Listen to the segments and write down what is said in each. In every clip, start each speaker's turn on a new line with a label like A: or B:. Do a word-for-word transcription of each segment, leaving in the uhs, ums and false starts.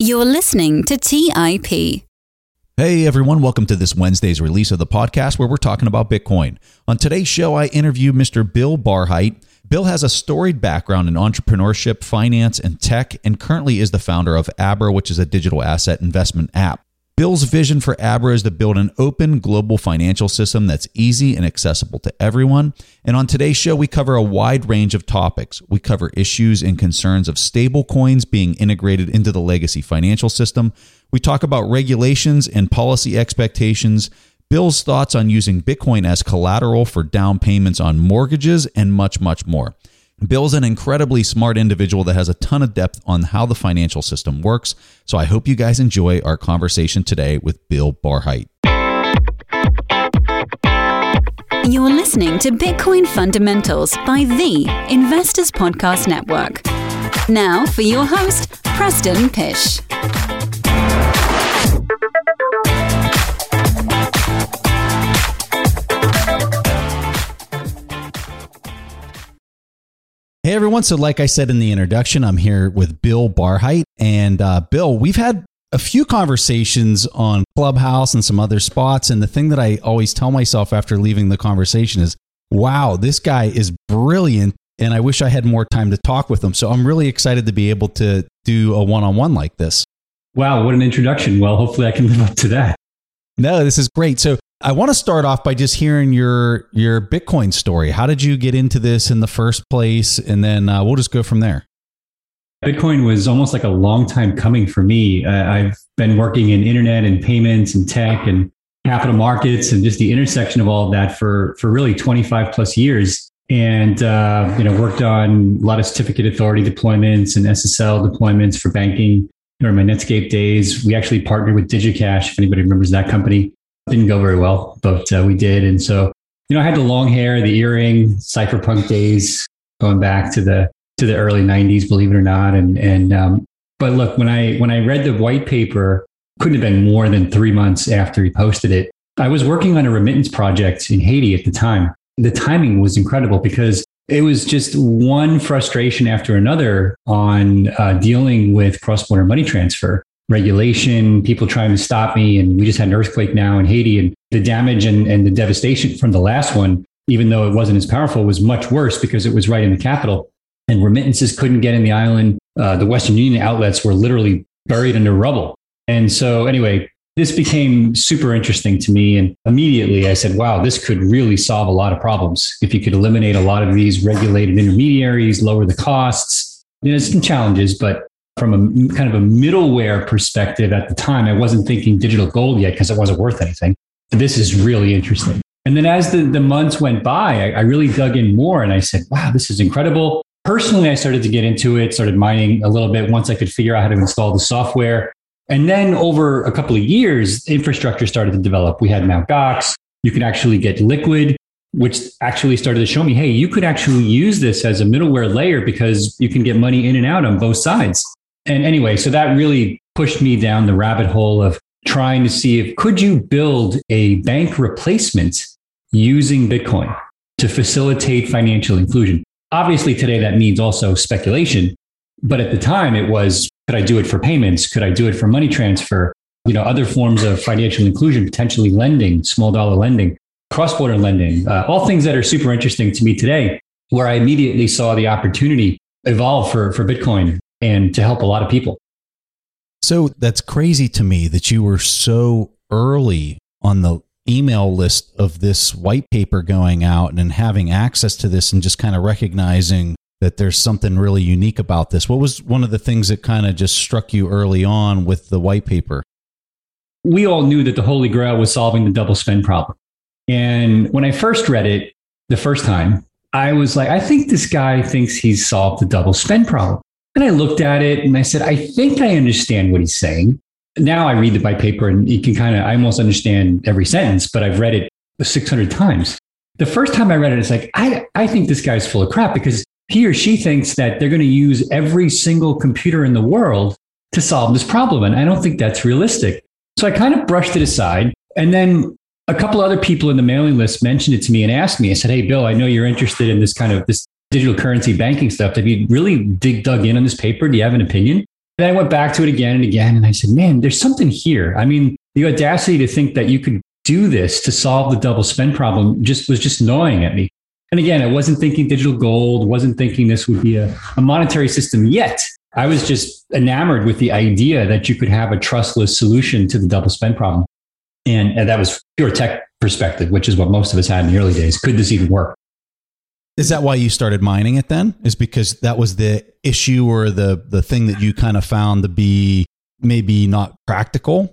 A: You're listening to T I P.
B: Hey everyone, welcome to this Wednesday's release of the podcast where we're talking about Bitcoin. On today's show, I interview Mister Bill Barhydt. Bill has a storied background in entrepreneurship, finance, and tech, and currently is the founder of Abra, which is a digital asset investment app. Bill's vision for Abra is to build an open global financial system that's easy and accessible to everyone. And on today's show, we cover a wide range of topics. We cover issues and concerns of stablecoins being integrated into the legacy financial system. We talk about regulations and policy expectations, Bill's thoughts on using Bitcoin as collateral for down payments on mortgages, and much, much more. Bill's an incredibly smart individual that has a ton of depth on how the financial system works. So I hope you guys enjoy our conversation today with Bill Barhydt.
A: You're listening to Bitcoin Fundamentals by the Investors Podcast Network. Now for your host, Preston Pysh.
B: Hey everyone, so like I said in the introduction, I'm here with Bill Barhydt. And uh, Bill, we've had a few conversations on Clubhouse and some other spots. And the thing that I always tell myself after leaving the conversation is, wow, this guy is brilliant. And I wish I had more time to talk with him. So I'm really excited to be able to do a one-on-one like this.
C: Wow, what an introduction. Well, hopefully I can live up to that.
B: No, this is great. So I want to start off by just hearing your your Bitcoin story. How did you get into this in the first place? And then uh, we'll just go from there.
C: Bitcoin was almost like a long time coming for me. Uh, I've been working in internet and payments and tech and capital markets and just the intersection of all of that for, for really twenty-five plus years. And, uh, you know, worked on a lot of certificate authority deployments and S S L deployments for banking during my Netscape days. We actually partnered with DigiCash, if anybody remembers that company. Didn't go very well, but uh, we did. And so, you know, I had the long hair, the earring, cypherpunk days, going back to the to the early nineties, believe it or not. And and um, but look, when I when I read the white paper, couldn't have been more than three months after he posted it. I was working on a remittance project in Haiti at the time. The timing was incredible because it was just one frustration after another on uh, dealing with cross-border money transfer. Regulation, people trying to stop me. And we just had an earthquake now in Haiti. And the damage and, and the devastation from the last one, even though it wasn't as powerful, was much worse because it was right in the capital. And remittances couldn't get in the island. Uh, the Western Union outlets were literally buried under rubble. And so anyway, this became super interesting to me. And immediately I said, wow, this could really solve a lot of problems. If you could eliminate a lot of these regulated intermediaries, lower the costs. There's some challenges, but from a kind of a middleware perspective at the time, I wasn't thinking digital gold yet because it wasn't worth anything. But this is really interesting. And then as the, the months went by, I, I really dug in more and I said, wow, this is incredible. Personally, I started to get into it, started mining a little bit once I could figure out how to install the software. And then over a couple of years, infrastructure started to develop. We had Mt. Gox. You could actually get Liquid, which actually started to show me, hey, you could actually use this as a middleware layer because you can get money in and out on both sides. And anyway, so that really pushed me down the rabbit hole of trying to see if could you build a bank replacement using Bitcoin to facilitate financial inclusion. Obviously, today that means also speculation. But at the time it was, could I do it for payments? Could I do it for money transfer? You know, other forms of financial inclusion, potentially lending, small dollar lending, cross-border lending, uh, all things that are super interesting to me today, where I immediately saw the opportunity evolve for, for Bitcoin and to help a lot of people.
B: So that's crazy to me that you were so early on the email list of this white paper going out and having access to this and just kind of recognizing that there's something really unique about this. What was one of the things that kind of just struck you early on with the white paper?
C: We all knew that the Holy Grail was solving the double spend problem. And when I first read it the first time, I was like, I think this guy thinks he's solved the double spend problem. And I looked at it and I said, I think I understand what he's saying. Now I read the white paper and you can kind of, I almost understand every sentence, but I've read it six hundred times. The first time I read it, it's like, I, I think this guy's full of crap because he or she thinks that they're going to use every single computer in the world to solve this problem. And I don't think that's realistic. So I kind of brushed it aside. And then a couple other people in the mailing list mentioned it to me and asked me, I said, hey, Bill, I know you're interested in this kind of this digital currency banking stuff. Have you really dig, dug in on this paper? Do you have an opinion? then I went back to it again and again. And I said, man, there's something here. I mean, the audacity to think that you could do this to solve the double spend problem just was just gnawing at me. And again, I wasn't thinking digital gold, wasn't thinking this would be a, a monetary system yet. I was just enamored with the idea that you could have a trustless solution to the double spend problem. And, and that was pure tech perspective, which is what most of us had in the early days. Could this even work?
B: Is that why you started mining it then? Is because that was the issue or the, the thing that you kind of found to be maybe not practical?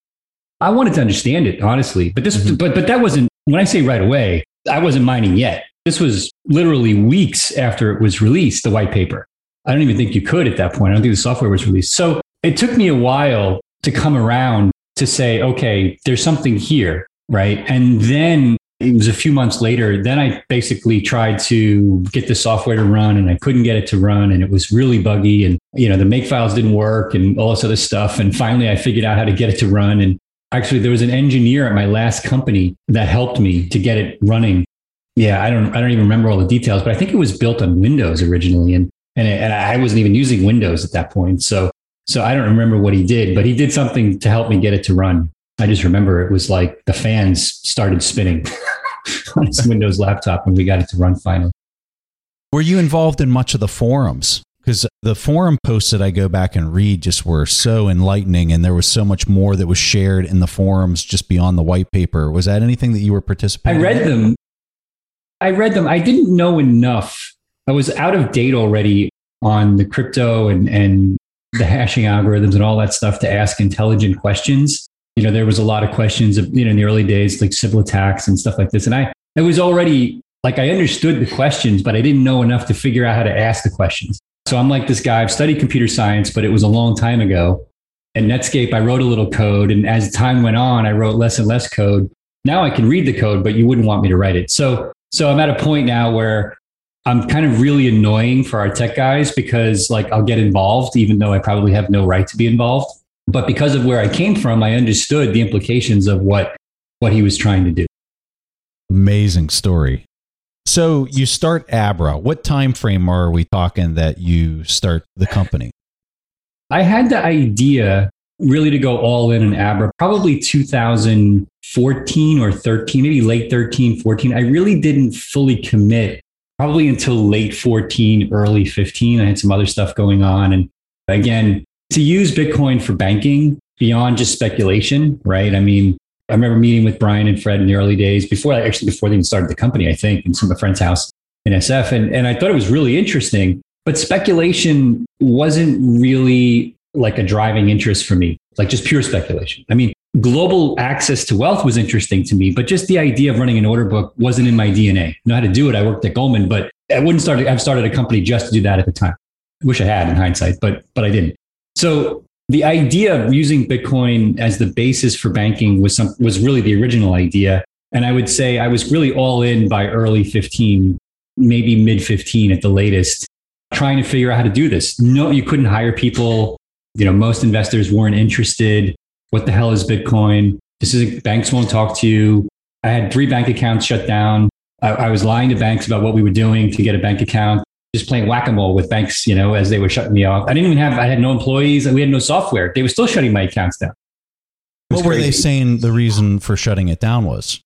C: I wanted to understand it, honestly. But this, mm-hmm. but but that wasn't, when I say right away, I wasn't mining yet. This was literally weeks after it was released, the white paper. I don't even think you could at that point. I don't think the software was released. So it took me a while to come around to say, okay, there's something here, right? And then it was a few months later, then I basically tried to get the software to run and I couldn't get it to run. And it was really buggy and, you know, the make files didn't work and all this other stuff. And finally I figured out how to get it to run. And actually there was an engineer at my last company that helped me to get it running. Yeah, I don't, I don't even remember all the details, but I think it was built on Windows originally. And, and, it, and I wasn't even using Windows at that point. So, so I don't remember what he did, but he did something to help me get it to run. I just remember it was like the fans started spinning on his Windows laptop when we got it to run finally.
B: Were you involved in much of the forums? Because the forum posts that I go back and read just were so enlightening, and there was so much more that was shared in the forums just beyond the white paper. Was that anything that you were participating in?
C: I read in? them. I read them. I didn't know enough. I was out of date already on the crypto and, and the hashing algorithms and all that stuff to ask intelligent questions. You know, there was a lot of questions of, you know, in the early days, like Sybil attacks and stuff like this. And I, I was already like, I understood the questions, but I didn't know enough to figure out how to ask the questions. So I'm like this guy, I've studied computer science, but it was a long time ago. And Netscape, I wrote a little code. And as time went on, I wrote less and less code. Now I can read the code, but you wouldn't want me to write it. So, so I'm at a point now where I'm kind of really annoying for our tech guys because like I'll get involved, even though I probably have no right to be involved. But because of where I came from, I understood the implications of what, what he was trying to do.
B: Amazing story. So you start Abra. What time frame are we talking that you start the company?
C: I had the idea really to go all in in Abra, probably two thousand fourteen or thirteen, maybe late thirteen, fourteen. I really didn't fully commit probably until late fourteen, early fifteen. I had some other stuff going on. And again, to use Bitcoin for banking beyond just speculation, right? I mean, I remember meeting with Brian and Fred in the early days before I actually, before they even started the company, I think, in some of my friend's house in S F. And, and I thought it was really interesting, but speculation wasn't really like a driving interest for me, like just pure speculation. I mean, global access to wealth was interesting to me, but just the idea of running an order book wasn't in my D N A. I know how to do it. I worked at Goldman, but I wouldn't start, I've started a company just to do that at the time. I wish I had in hindsight, but, but I didn't. So the idea of using Bitcoin as the basis for banking was some, was really the original idea. And I would say I was really all in by early fifteen, maybe mid fifteen at the latest, trying to figure out how to do this. No, you couldn't hire people. You know, most investors weren't interested. What the hell is Bitcoin? This is banks won't talk to you. I had three bank accounts shut down. I, I was lying to banks about what we were doing to get a bank account. Just playing whack-a-mole with banks, you know, as they were shutting me off. I didn't even have, I had no employees and we had no software. They were still shutting my accounts down.
B: What were crazy. They saying the reason for shutting it down was?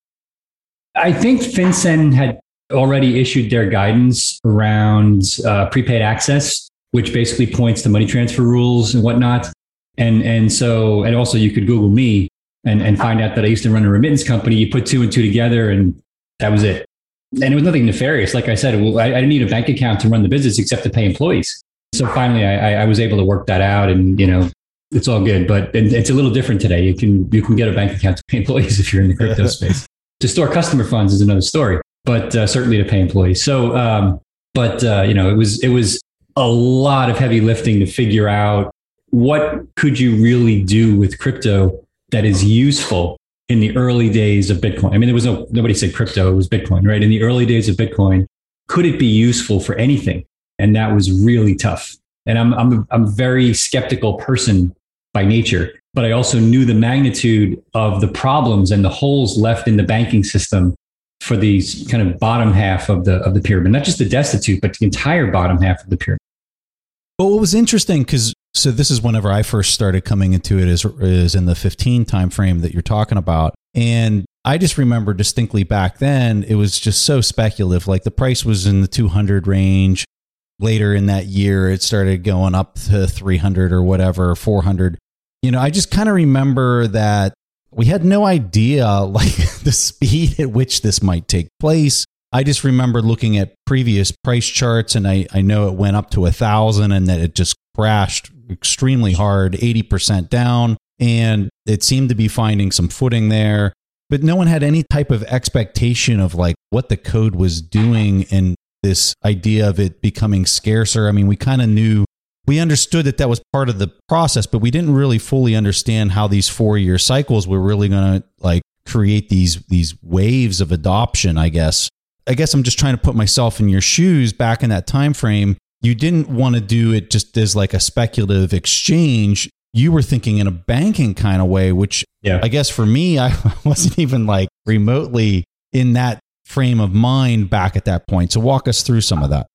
C: I think FinCEN had already issued their guidance around uh, prepaid access, which basically points to money transfer rules and whatnot. And, and so, and also you could Google me and, and find out that I used to run a remittance company. You put two and two together and that was it. And it was nothing nefarious. Like I said, I, I didn't need a bank account to run the business except to pay employees. So finally, I, I was able to work that out, and you know, it's all good. But it's a little different today. You can you can get a bank account to pay employees if you're in the crypto space. To store customer funds is another story, but uh, certainly to pay employees. So, um, but uh, you know, it was it was a lot of heavy lifting to figure out what could you really do with crypto that is useful. In the early days of Bitcoin, I mean, there was no, nobody said crypto, it was Bitcoin, right? In the early days of Bitcoin, could it be useful for anything? And that was really tough. And I'm, I'm, I'm a very skeptical person by nature, but I also knew the magnitude of the problems and the holes left in the banking system for these kind of bottom half of the, of the pyramid, not just the destitute, but the entire bottom half of the pyramid.
B: Well, what was interesting, because So this is whenever I first started coming into it, is, is in the fifteen timeframe that you're talking about. And I just remember distinctly back then, it was just so speculative. Like the price was in the two hundred range. Later in that year, it started going up to three hundred or whatever, four hundred. You know, I just kind of remember that we had no idea like the speed at which this might take place. I just remember looking at previous price charts, and I, I know it went up to a thousand and that it just crashed extremely hard, eighty percent down. And it seemed to be finding some footing there. But no one had any type of expectation of like what the code was doing and this idea of it becoming scarcer. I mean, we kind of knew, we understood that that was part of the process, but we didn't really fully understand how these four-year cycles were really going to like create these these waves of adoption, I guess. I guess I'm just trying to put myself in your shoes back in that time frame. You didn't want to do it just as like a speculative exchange. You were thinking in a banking kind of way, which yeah. I guess for me, I wasn't even like remotely in that frame of mind back at that point. So walk us through some of that.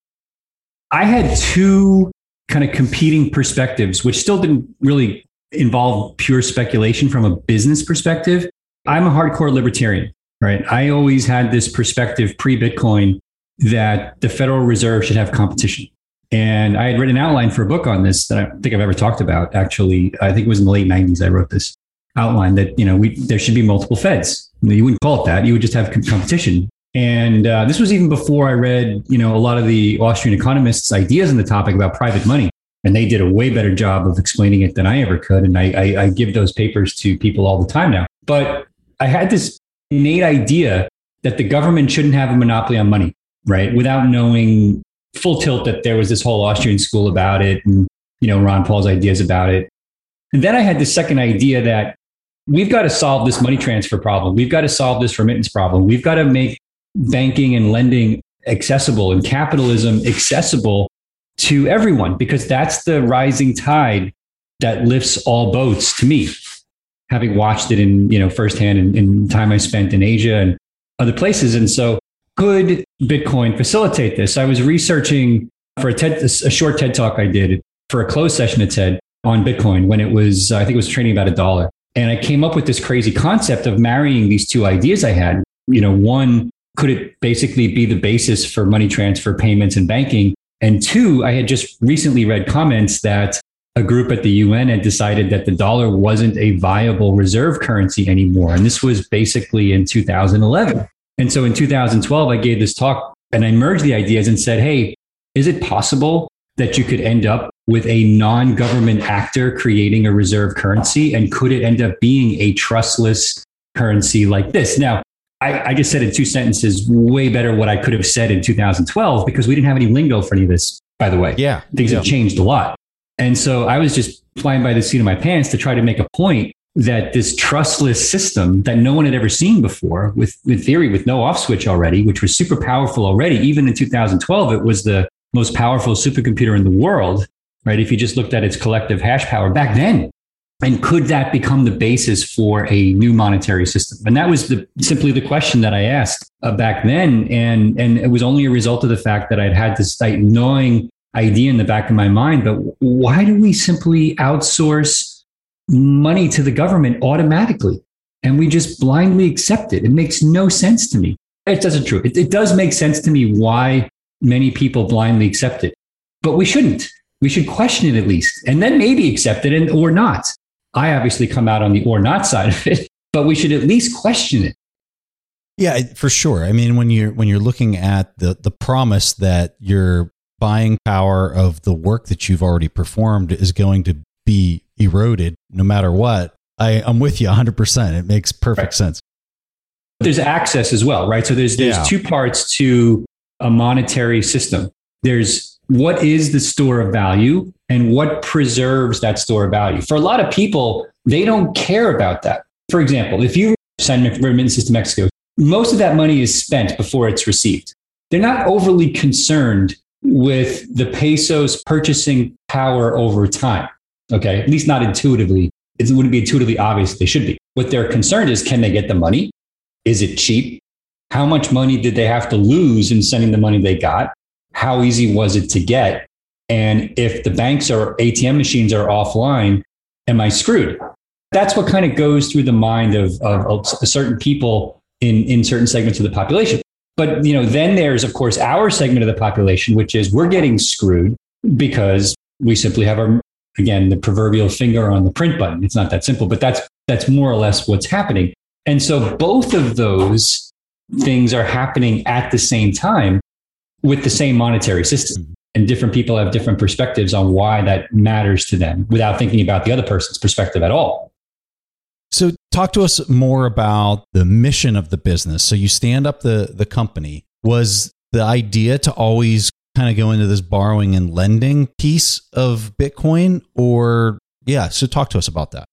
C: I had two kind of competing perspectives, which still didn't really involve pure speculation from a business perspective. I'm a hardcore libertarian, right? I always had this perspective pre-Bitcoin that the Federal Reserve should have competition. And I had written an outline for a book on this that I don't think I've ever talked about. Actually, I think it was in the late nineties. I wrote this outline that, you know, we, there should be multiple Feds. You wouldn't call it that. You would just have competition. And uh, this was even before I read, you know, a lot of the Austrian economists' ideas on the topic about private money. And they did a way better job of explaining it than I ever could. And I, I, I give those papers to people all the time now. But I had this innate idea that the government shouldn't have a monopoly on money, right? Without knowing full tilt that there was this whole Austrian school about it and, you know, Ron Paul's ideas about it. And then I had this second idea that we've got to solve this money transfer problem. We've got to solve this remittance problem. We've got to make banking and lending accessible and capitalism accessible to everyone, because that's the rising tide that lifts all boats to me, having watched it in, you know, firsthand in, in time I spent in Asia and other places. And so could Bitcoin facilitate this? I was researching for a TED, a short TED talk I did for a closed session at TED on Bitcoin when it was, I think it was trading about a dollar. And I came up with this crazy concept of marrying these two ideas I had. You know, one, could it basically be the basis for money transfer, payments, and banking? And two, I had just recently read comments that a group at the U N had decided that the dollar wasn't a viable reserve currency anymore. And this was basically in two thousand eleven. And so in two thousand twelve, I gave this talk and I merged the ideas and said, hey, is it possible that you could end up with a non-government actor creating a reserve currency? And could it end up being a trustless currency like this? Now, I, I just said in two sentences, way better what I could have said in two thousand twelve, because we didn't have any lingo for any of this, by the way.
B: Yeah.
C: Things
B: yeah.
C: have changed a lot. And so I was just flying by the seat of my pants to try to make a point that this trustless system that no one had ever seen before, with, in theory, with no off switch already, which was super powerful already. Even in two thousand twelve, it was the most powerful supercomputer in the world, right? If you just looked at its collective hash power back then. And could that become the basis for a new monetary system? And that was the, simply the question that I asked uh, back then. And, and it was only a result of the fact that I'd had this like, gnawing idea in the back of my mind. But why do we simply outsource money to the government automatically? And we just blindly accept it. It makes no sense to me. It doesn't true. It, it does make sense to me why many people blindly accept it. But we shouldn't. We should question it at least. And then maybe accept it and, or not. I obviously come out on the or not side of it, but we should at least question it.
B: Yeah, for sure. I mean, when you're when you're looking at the the promise that your buying power of the work that you've already performed is going to be eroded no matter what, I, I'm with you one hundred percent. It makes perfect right. sense.
C: There's access as well, right? So there's there's yeah. two parts to a monetary system. There's what is the store of value and what preserves that store of value. For a lot of people, they don't care about that. For example, if you send remittances to Mexico, most of that money is spent before it's received. They're not overly concerned with the peso's purchasing power over time. Okay, at least not intuitively. It wouldn't be intuitively obvious they should be. What they're concerned is, can they get the money? Is it cheap? How much money did they have to lose in sending the money they got? How easy was it to get? And if the banks or A T M machines are offline, am I screwed? That's what kind of goes through the mind of, of, of certain people in, in certain segments of the population. But, you know, then there's, of course, our segment of the population, which is we're getting screwed because we simply have our, again, the proverbial finger on the print button. It's not that simple, but that's that's more or less what's happening. And so both of those things are happening at the same time with the same monetary system. And different people have different perspectives on why that matters to them without thinking about the other person's perspective at all.
B: So talk to us more about the mission of the business. So you stand up the, the company. Was the idea to always kind of go into this borrowing and lending piece of Bitcoin? Or, yeah, so talk to us about that.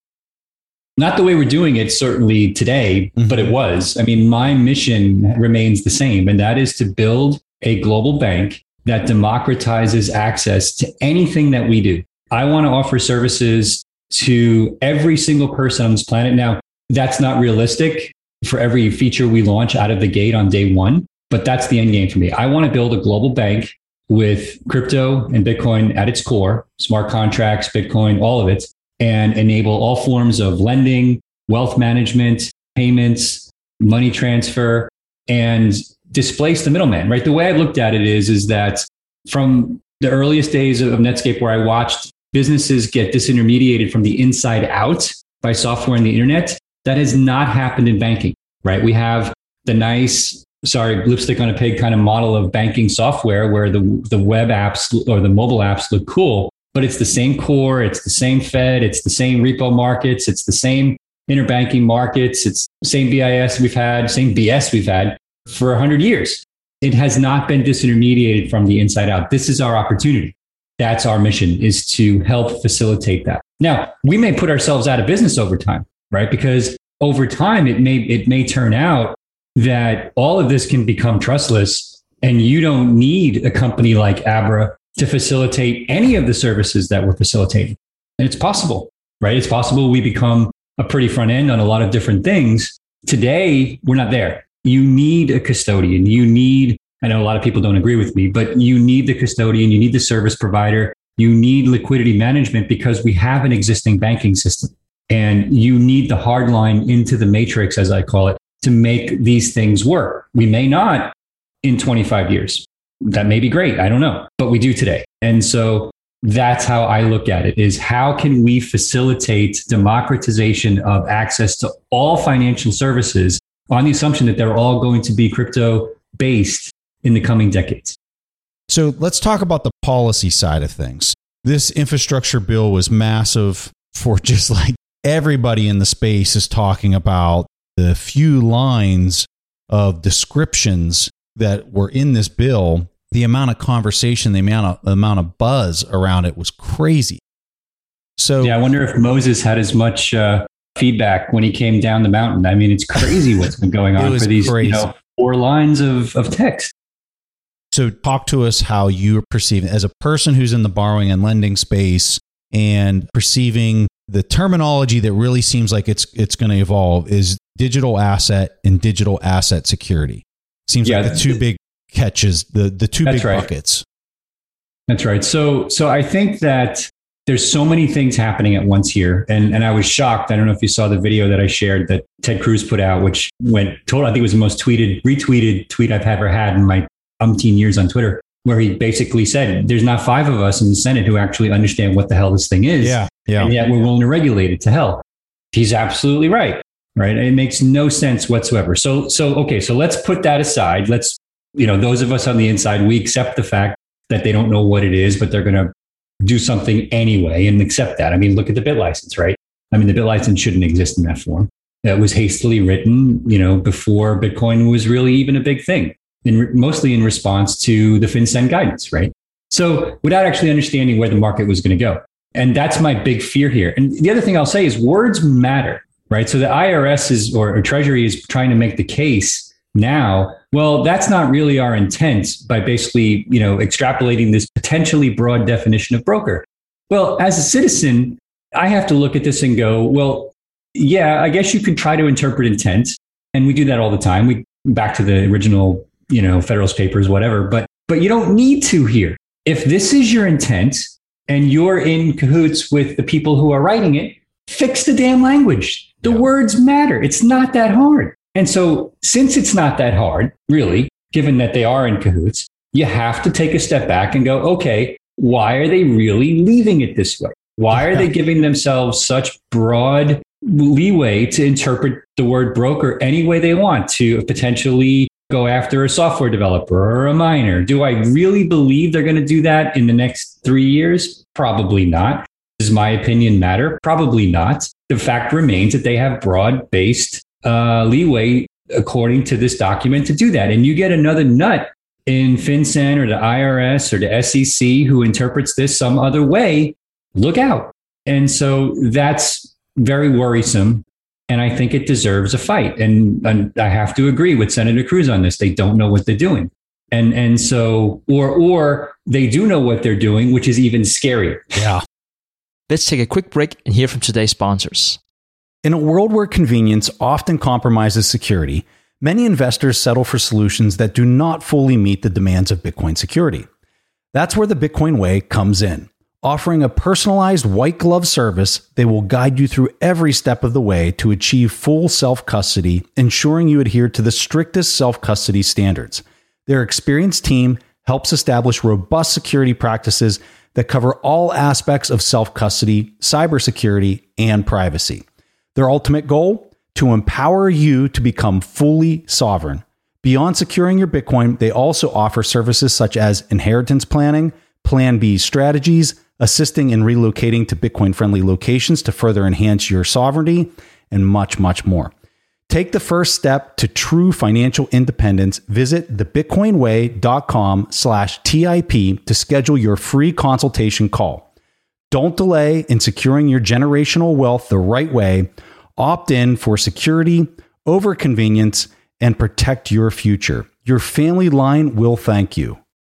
C: Not the way we're doing it, certainly today, mm-hmm. but it was. I mean, my mission remains the same, and that is to build a global bank that democratizes access to anything that we do. I want to offer services to every single person on this planet. Now, that's not realistic for every feature we launch out of the gate on day one, but that's the end game for me. I want to build a global bank with crypto and Bitcoin at its core, smart contracts, Bitcoin, all of it, and enable all forms of lending, wealth management, payments, money transfer, and displace the middleman, right? The way I looked at it is, is that from the earliest days of Netscape, where I watched businesses get disintermediated from the inside out by software and the internet, that has not happened in banking, right? We have the nice, sorry, lipstick on a pig kind of model of banking software where the, the web apps or the mobile apps look cool, but it's the same core, it's the same Fed, it's the same repo markets, it's the same interbanking markets, it's the same B I S we've had, same B S we've had for one hundred years. It has not been disintermediated from the inside out. This is our opportunity. That's our mission, is to help facilitate that. Now, we may put ourselves out of business over time, right? Because over time, it may it may turn out that all of this can become trustless, and you don't need a company like Abra to facilitate any of the services that we're facilitating. And it's possible, right? It's possible we become a pretty front end on a lot of different things. Today, we're not there. You need a custodian. You need, I know a lot of people don't agree with me, but you need the custodian, you need the service provider, you need liquidity management, because we have an existing banking system. And you need the hard line into the matrix, as I call it, to make these things work. We may not in twenty-five years. That may be great. I don't know, but we do today. And so that's how I look at it, is how can we facilitate democratization of access to all financial services on the assumption that they're all going to be crypto based in the coming decades.
B: So let's talk about the policy side of things. This infrastructure bill was massive for just like everybody in the space is talking about the few lines of descriptions that were in this bill. The amount of conversation, the amount of, the amount of buzz around it was crazy. So
C: yeah, I wonder if Moses had as much uh, feedback when he came down the mountain. I mean, it's crazy what's been going on for these you know, four lines of, of text.
B: So talk to us how you're perceiving, as a person who's in the borrowing and lending space and perceiving the terminology that really seems like it's it's going to evolve is digital asset and digital asset security. Seems yeah, like the two big catches, the, the two big
C: right.
B: buckets.
C: That's right. So so I think that there's so many things happening at once here. And, and I was shocked. I don't know if you saw the video that I shared that Ted Cruz put out, which went total, I think it was the most tweeted, retweeted tweet I've ever had in my umpteen years on Twitter, where he basically said, there's not five of us in the Senate who actually understand what the hell this thing is.
B: Yeah, yeah.
C: And yet we're willing to regulate it to hell. He's absolutely right. Right. It makes no sense whatsoever. So, so, okay. So let's put that aside. Let's, you know, those of us on the inside, we accept the fact that they don't know what it is, but they're going to do something anyway and accept that. I mean, look at the BitLicense, right? I mean, the BitLicense shouldn't exist in that form. It was hastily written, you know, before Bitcoin was really even a big thing, in, mostly in response to the FinCEN guidance, right? So without actually understanding where the market was going to go. And that's my big fear here. And the other thing I'll say is words matter, right? So the I R S is, or, or Treasury is trying to make the case now, well, that's not really our intent by basically, you know, extrapolating this potentially broad definition of broker. Well, as a citizen, I have to look at this and go, well, yeah, I guess you could try to interpret intent. And we do that all the time. We back to the original, you know, Federalist Papers, whatever, but, but you don't need to here. if this is your intent and you're in cahoots with the people who are writing it, fix the damn language. The yeah. words matter. It's not that hard. And so since it's not that hard, really, given that they are in cahoots, you have to take a step back and go, okay, why are they really leaving it this way? Why are they giving themselves such broad leeway to interpret the word broker any way they want, to potentially go after a software developer or a miner? Do I really believe they're going to do that in the next three years? Probably not. Does my opinion matter? Probably not. The fact remains that they have broad-based uh, leeway according to this document to do that. And you get another nut in FinCEN or the I R S or the S E C who interprets this some other way, look out. And so that's very worrisome. And I think it deserves a fight. And, and I have to agree with Senator Cruz on this. They don't know what they're doing. And and so, or or they do know what they're doing, which is even scarier.
B: Yeah.
D: Let's take a quick break and hear from today's sponsors.
E: In a world where convenience often compromises security, many investors settle for solutions that do not fully meet the demands of Bitcoin security. That's where the Bitcoin Way comes in. Offering a personalized white glove service, they will guide you through every step of the way to achieve full self-custody, ensuring you adhere to the strictest self-custody standards. Their experienced team helps establish robust security practices that cover all aspects of self-custody, cybersecurity, and privacy. Their ultimate goal? To empower you to become fully sovereign. Beyond securing your Bitcoin, they also offer services such as inheritance planning, Plan B strategies, assisting in relocating to Bitcoin-friendly locations to further enhance your sovereignty, and much, much more. Take the first step to true financial independence. Visit thebitcoinway.com slash TIP to schedule your free consultation call. Don't delay in securing your generational wealth the right way. Opt in for security over convenience and protect your future. Your family line will thank you.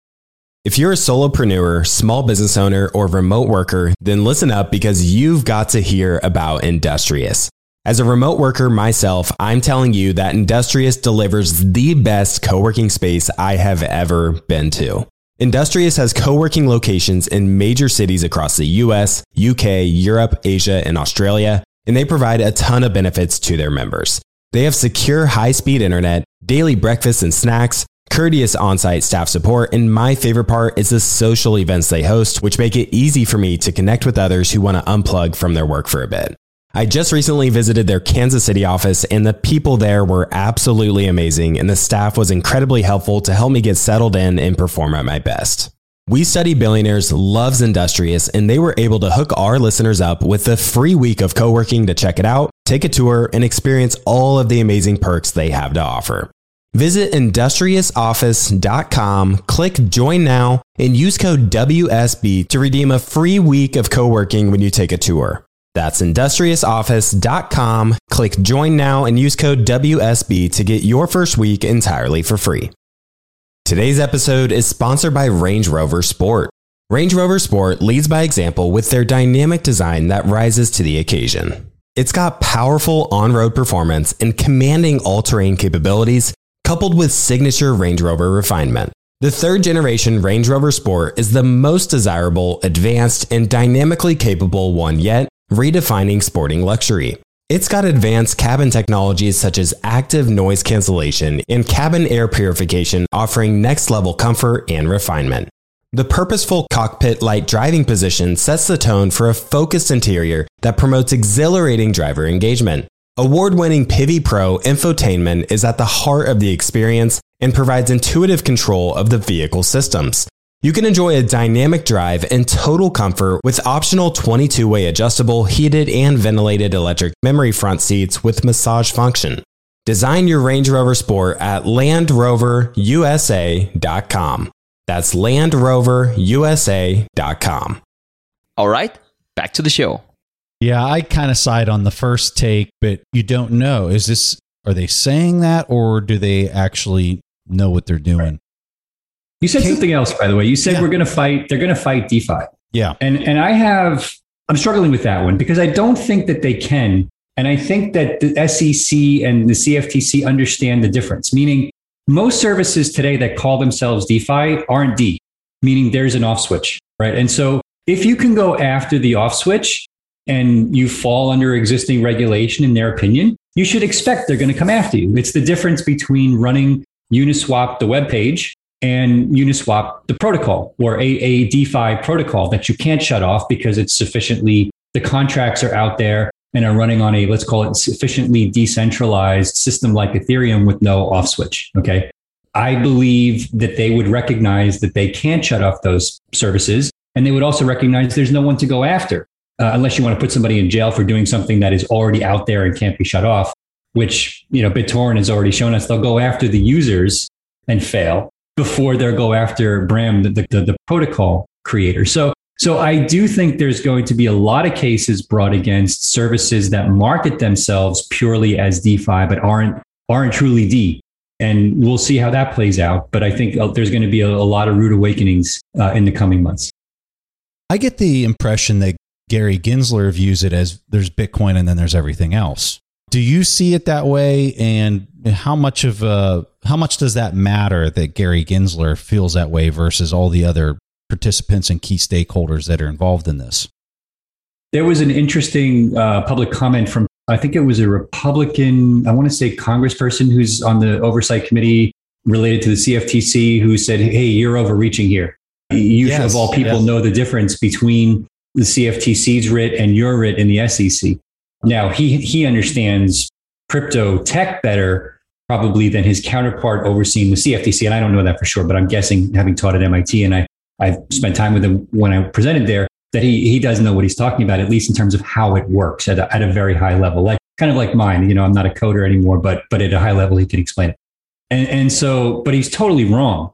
F: If you're a solopreneur, small business owner, or remote worker, then listen up because you've got to hear about Industrious. As a remote worker myself, I'm telling you that Industrious delivers the best co-working space I have ever been to. Industrious has co-working locations in major cities across the U S, U K, Europe, Asia, and Australia, and they provide a ton of benefits to their members. They have secure high-speed internet, daily breakfasts and snacks, courteous on-site staff support, and my favorite part is the social events they host, which make it easy for me to connect with others who want to unplug from their work for a bit. I just recently visited their Kansas City office, and the people there were absolutely amazing, and the staff was incredibly helpful to help me get settled in and perform at my best. We Study Billionaires loves Industrious, and they were able to hook our listeners up with a free week of co-working to check it out, take a tour, and experience all of the amazing perks they have to offer. Visit industrious office dot com, click Join Now, and use code W S B to redeem a free week of co-working when you take a tour. That's industrious office dot com, click Join Now, and use code W S B to get your first week entirely for free. Today's episode is sponsored by Range Rover Sport. Range Rover Sport leads by example with their dynamic design that rises to the occasion. It's got powerful on-road performance and commanding all-terrain capabilities, coupled with signature Range Rover refinement. The third generation Range Rover Sport is the most desirable, advanced, and dynamically capable one yet, redefining sporting luxury. It's got advanced cabin technologies such as active noise cancellation and cabin air purification, offering next-level comfort and refinement. The purposeful cockpit-like driving position sets the tone for a focused interior that promotes exhilarating driver engagement. Award-winning Pivi Pro infotainment is at the heart of the experience and provides intuitive control of the vehicle systems. You can enjoy a dynamic drive and total comfort with optional twenty-two way adjustable, heated, and ventilated electric memory front seats with massage function. Design your Range Rover Sport at land rover U S A dot com. That's land rover U S A dot com.
D: All right, back to the show.
B: Yeah, I kind of side on the first take, but you don't know. Is this, are they saying that, or do they actually know what they're doing?
C: You said something else, by the way. You said yeah. we're going to fight, they're going to fight DeFi.
B: Yeah.
C: And and I have, I'm struggling with that one because I don't think that they can. And I think that the S E C and the C F T C understand the difference, meaning most services today that call themselves DeFi aren't D. meaning there's an off switch, right? And so if you can go after the off switch and you fall under existing regulation, in their opinion, you should expect they're going to come after you. It's the difference between running Uniswap, the web page, and Uniswap, the protocol, or a, a DeFi protocol that you can't shut off because it's sufficiently, the contracts are out there and are running on a, let's call it sufficiently decentralized system like Ethereum with no off switch. Okay. I believe that they would recognize that they can't shut off those services. And they would also recognize there's no one to go after uh, unless you want to put somebody in jail for doing something that is already out there and can't be shut off, which, you know, BitTorrent has already shown us they'll go after the users and fail before they'll go after Bram, the, the, the protocol creator. So, so I do think there's going to be a lot of cases brought against services that market themselves purely as DeFi, but aren't, aren't truly D. And we'll see how that plays out. But I think there's going to be a, a lot of rude awakenings uh, in the coming months.
B: I get the impression that Gary Gensler views it as there's Bitcoin and then there's everything else. Do you see it that way? And how much of a, how much does that matter that Gary Gensler feels that way versus all the other participants and key stakeholders that are involved in this?
C: There was an interesting uh, public comment from, I think it was a Republican, I want to say congressperson who's on the oversight committee related to the C F T C, who said, hey, you're overreaching here. You yes, of all people yes. know the difference between the C F T C's writ and your writ in the S E C. Now, he he understands crypto tech better probably than his counterpart overseeing the C F T C. And I don't know that for sure, but I'm guessing, having taught at M I T, and I, I've spent time with him when I presented there, that he he does know what he's talking about, at least in terms of how it works at a, at a very high level, like kind of like mine. You know, I'm not a coder anymore, but but at a high level, he can explain it. And and so, but he's totally wrong.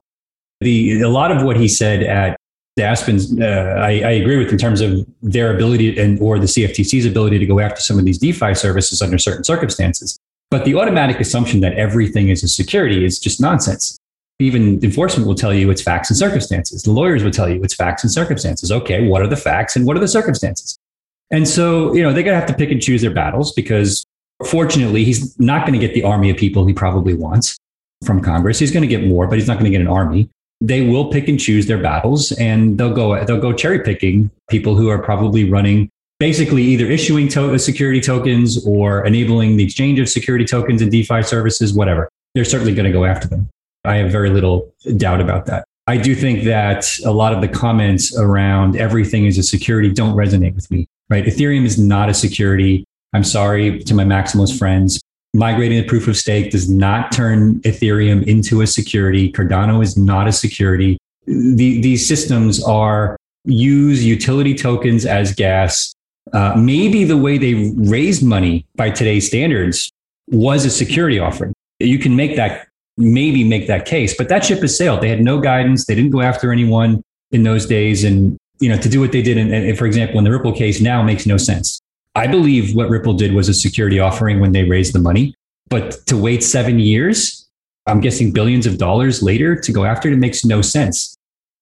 C: The a lot of what he said at the Aspens, uh, I, I agree with in terms of their ability and or the C F T C's ability to go after some of these DeFi services under certain circumstances. But the automatic assumption that everything is a security is just nonsense. Even enforcement will tell you it's facts and circumstances. The lawyers will tell you it's facts and circumstances. Okay, what are the facts and what are the circumstances? And so, you know, they're going to have to pick and choose their battles, because fortunately, he's not going to get the army of people he probably wants from Congress. He's going to get more, but he's not going to get an army. They will pick and choose their battles, and they'll go they'll go cherry picking people who are probably running, basically either issuing to- security tokens or enabling the exchange of security tokens and DeFi services, whatever. They're certainly going to go after them. I have very little doubt about that. I do think that a lot of the comments around everything is a security don't resonate with me, right? Ethereum is not a security. I'm sorry to my Maximalist friends. Migrating to proof of stake does not turn Ethereum into a security. Cardano is not a security. The, these systems are use utility tokens as gas. Uh, maybe the way they raised money by today's standards was a security offering. You can make that, maybe make that case, but that ship has sailed. They had no guidance. They didn't go after anyone in those days. And, you know, to do what they did, in, in, for example, in the Ripple case now makes no sense. I believe what Ripple did was a security offering when they raised the money, but to wait seven years, I'm guessing billions of dollars later to go after it, it makes no sense.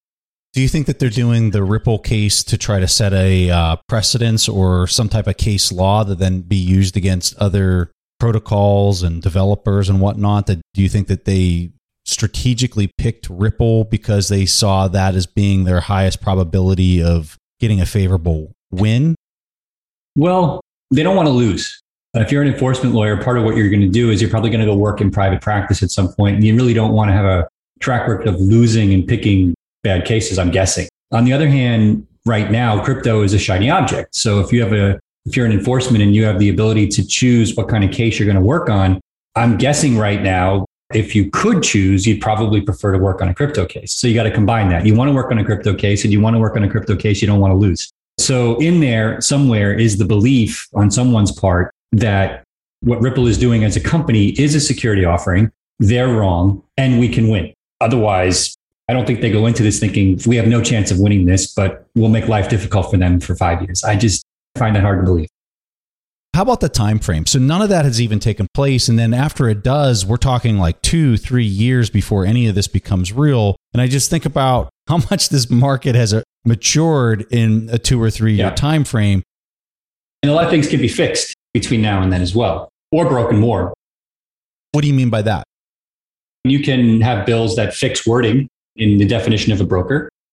B: Do you think that they're doing the Ripple case to try to set a uh, precedence or some type of case law that then be used against other protocols and developers and whatnot? That do you think that they strategically picked Ripple because they saw that as being their highest probability of getting a favorable win?
C: Well, they don't want to lose. If you're an enforcement lawyer, part of what you're going to do is you're probably going to go work in private practice at some point, and you really don't want to have a track record of losing and picking bad cases, I'm guessing. On the other hand, right now, crypto is a shiny object. So if you have a, if you're an enforcement and you have the ability to choose what kind of case you're going to work on, I'm guessing right now, if you could choose, you'd probably prefer to work on a crypto case. So you got to combine that. You want to work on a crypto case, and you want to work on a crypto case you don't want to lose. So in there somewhere is the belief on someone's part that what Ripple is doing as a company is a security offering. They're wrong, and we can win. Otherwise, I don't think they go into this thinking we have no chance of winning this, but we'll make life difficult for them for five years. I just find that hard to believe.
B: How about the time frame? So none of that has even taken place. And then after it does, we're talking like two, three years before any of this becomes real. And I just think about how much this market has matured in a two or three year yeah. time frame.
C: And a lot of things can be fixed between now and then as well, or broken more.
B: What do you mean by that?
C: You can have bills that fix wording in the definition of a broker.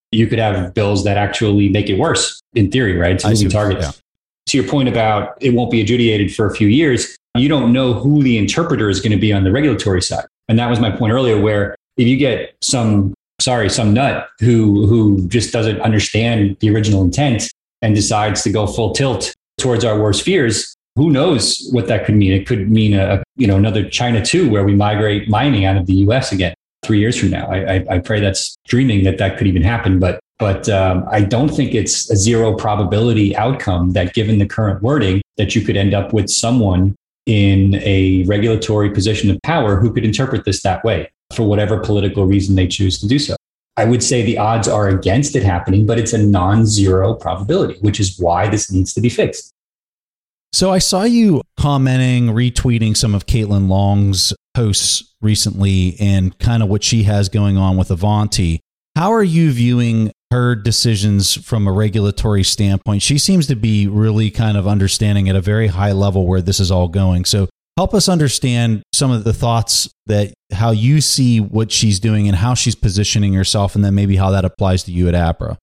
C: you could have bills that actually make it worse in theory, right? It's a moving target. Yeah. To your point about it won't be adjudicated for a few years, you don't know who the interpreter is going to be on the regulatory side. And that was my point earlier, where if you get some, sorry, some nut who, who just doesn't understand the original intent and decides to go full tilt towards our worst fears, who knows what that could mean? It could mean a, you know, another China two, where we migrate mining out of the U S again three years from now. I, I, I pray that's dreaming that that could even happen, but but um, I don't think it's a zero probability outcome that, given the current wording, that you could end up with someone in a regulatory position of power who could interpret this that way for whatever political reason they choose to do so. I would say the odds are against it happening, but it's a non-zero probability, which is why this needs to be fixed.
B: So I saw you commenting, retweeting some of Caitlin Long's posts recently and kind of what she has going on with Avanti. How are you viewing her decisions from a regulatory standpoint? She seems to be really kind of understanding at a very high level where this is all going. So help us understand some of the thoughts that how you see what she's doing and how she's positioning herself, and then maybe how that applies to you at APRA.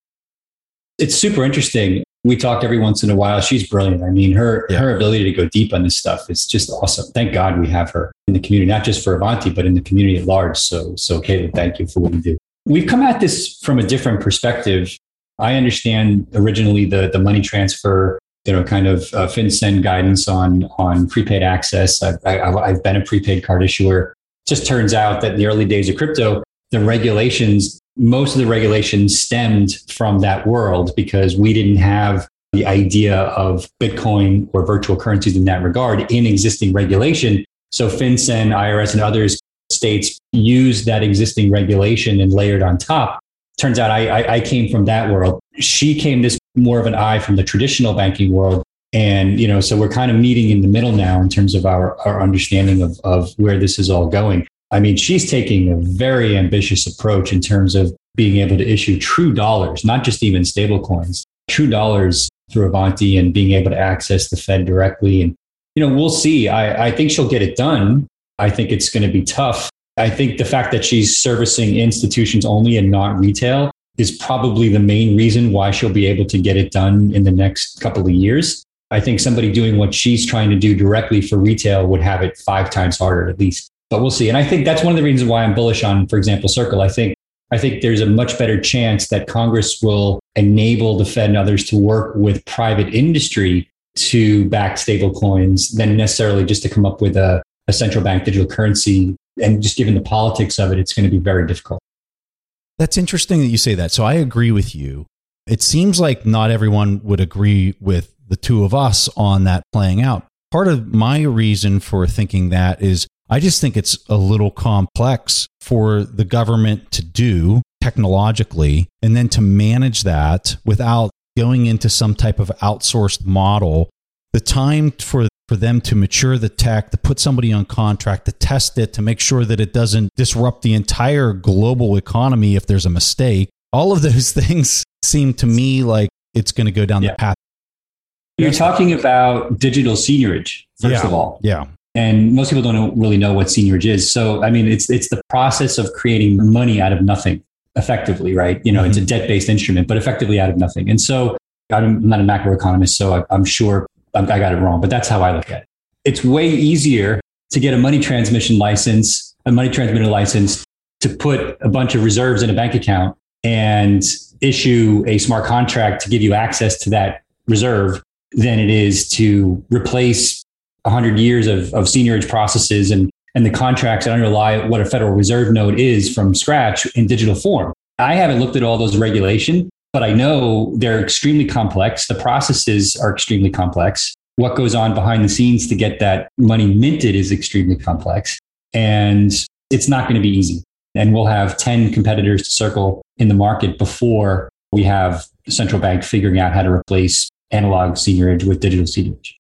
C: It's super interesting. We talk every once in a while. She's brilliant. I mean, her yeah. her ability to go deep on this stuff is just awesome. Thank God we have her in the community, not just for Avanti, but in the community at large. So, so Caitlin, thank you for what you do. We've come at this from a different perspective. I understand originally the, the money transfer, you know, kind of uh, FinCEN guidance on, on prepaid access. I've, I, I've been a prepaid card issuer. It just turns out that in the early days of crypto, the regulations, most of the regulations stemmed from that world, because we didn't have the idea of Bitcoin or virtual currencies in that regard in existing regulation. So FinCEN, I R S, and others states used that existing regulation and layered on top. Turns out I, I, I came from that world. She came this more of an eye from the traditional banking world. And, you know, so we're kind of meeting in the middle now in terms of our, our understanding of, of where this is all going. I mean, she's taking a very ambitious approach in terms of being able to issue true dollars, not just even stable coins, true dollars through Avanti, and being able to access the Fed directly. And, you know, we'll see. I, I think she'll get it done. I think it's going to be tough. I think the fact that she's servicing institutions only and not retail is probably the main reason why she'll be able to get it done in the next couple of years. I think somebody doing what she's trying to do directly for retail would have it five times harder at least. But we'll see. And I think that's one of the reasons why I'm bullish on, for example, Circle. I think I think there's a much better chance that Congress will enable the Fed and others to work with private industry to back stable coins than necessarily just to come up with a, a central bank digital currency. And just given the politics of it, it's going to be very difficult.
B: That's interesting that you say that. So I agree with you. It seems like not everyone would agree with the two of us on that playing out. Part of my reason for thinking that is I just think it's a little complex for the government to do technologically, and then to manage that without going into some type of outsourced model. The time for for them to mature the tech, to put somebody on contract, to test it, to make sure that it doesn't disrupt the entire global economy if there's a mistake. All of those things seem to me like it's going to go down yeah. the path.
C: You're talking about digital seigniorage, first
B: yeah.
C: of all.
B: Yeah.
C: And most people don't really know what seigniorage is. So, I mean, it's it's the process of creating money out of nothing, effectively, right? You know, mm-hmm. It's a debt-based instrument, but effectively out of nothing. And so I'm not a macroeconomist, so I, I'm sure I got it wrong, but that's how I look at it. It's way easier to get a money transmission license, a money transmitter license, to put a bunch of reserves in a bank account and issue a smart contract to give you access to that reserve than it is to replace one hundred years of, of seigniorage processes and, and the contracts that underlie what a Federal Reserve note is from scratch in digital form. I haven't looked at all those regulations, but I know they're extremely complex. The processes are extremely complex. What goes on behind the scenes to get that money minted is extremely complex. And it's not going to be easy. And we'll have ten competitors to Circle in the market before we have the central bank figuring out how to replace analog seigniorage with digital seigniorage.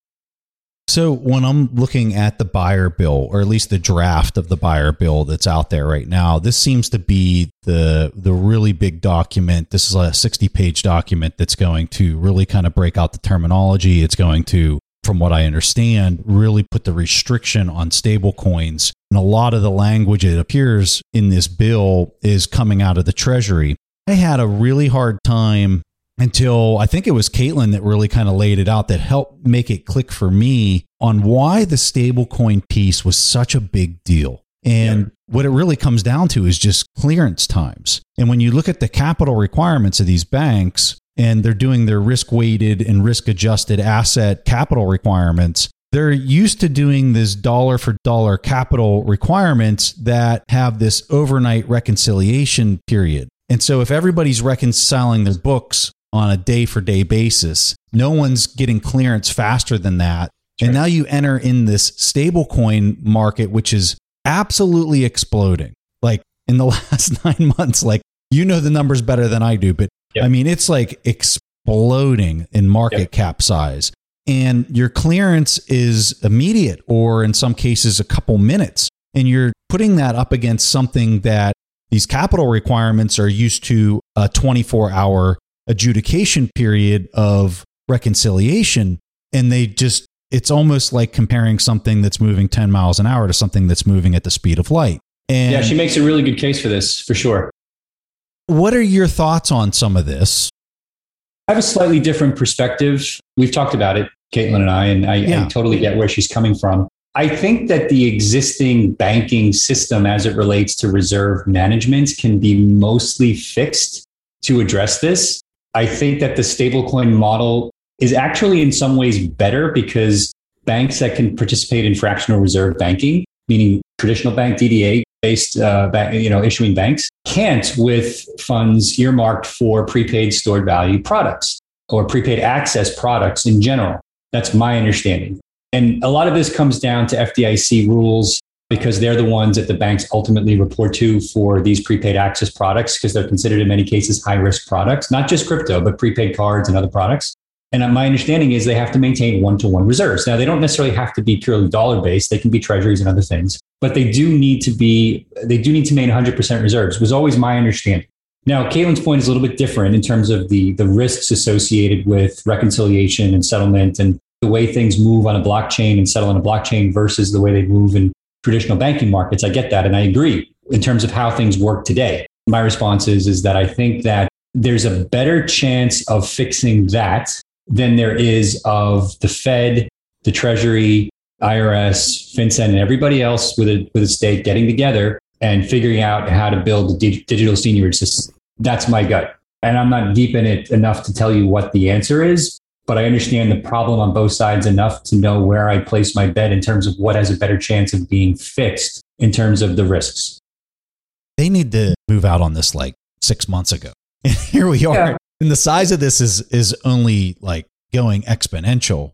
B: So when I'm looking at the buyer bill, or at least the draft of the buyer bill that's out there right now, this seems to be the the really big document. This is a sixty page document that's going to really kind of break out the terminology. It's going to, from what I understand, really put the restriction on stable coins. And a lot of the language it appears in this bill is coming out of the Treasury. I had a really hard time until I think it was Caitlin that really kind of laid it out, that helped make it click for me on why the stablecoin piece was such a big deal. And yeah. what it really comes down to is just clearance times. And when you look at the capital requirements of these banks, and they're doing their risk-weighted and risk-adjusted asset capital requirements, they're used to doing this dollar-for-dollar capital requirements that have this overnight reconciliation period. And so if everybody's reconciling their books on a day-for-day basis, no one's getting clearance faster than that. Sure. And now you enter in this stablecoin market, which is absolutely exploding. Like in the last nine months, like you know the numbers better than I do, but yep. I mean, it's like exploding in market yep. cap size. And your clearance is immediate, or in some cases, a couple minutes. And you're putting that up against something that these capital requirements are used to a twenty-four hour adjudication period of reconciliation. And they just, it's almost like comparing something that's moving ten miles an hour to something that's moving at the speed of light. And
C: yeah, she makes a really good case for this, for sure.
B: What are your thoughts on some of this?
C: I have a slightly different perspective. We've talked about it, Caitlin and I, and I, yeah. I totally get where she's coming from. I think that the existing banking system as it relates to reserve management can be mostly fixed to address this. I think that the stablecoin model is actually in some ways better because banks that can participate in fractional reserve banking, meaning traditional bank D D A based, uh, bank, you know, issuing banks, can't with funds earmarked for prepaid stored value products or prepaid access products in general. That's my understanding. And a lot of this comes down to F D I C rules because they're the ones that the banks ultimately report to for these prepaid access products because they're considered in many cases high risk products, not just crypto, but prepaid cards and other products. And my understanding is they have to maintain one-to-one reserves. Now, they don't necessarily have to be purely dollar-based. They can be treasuries and other things, but they do need to be, they do need to maintain one hundred percent reserves, was always my understanding. Now, Caitlin's point is a little bit different in terms of the, the risks associated with reconciliation and settlement and the way things move on a blockchain and settle on a blockchain versus the way they move in traditional banking markets. I get that. And I agree in terms of how things work today. My response is, is that I think that there's a better chance of fixing that than there is of the Fed, the Treasury, I R S, FinCEN, and everybody else with a with a stake getting together and figuring out how to build a dig- digital seniorage system. That's my gut. And I'm not deep in it enough to tell you what the answer is, but I understand the problem on both sides enough to know where I place my bet in terms of what has a better chance of being fixed in terms of the risks.
B: They need to move out on this like six months ago. And here we are. Yeah. And the size of this is is only like going exponential.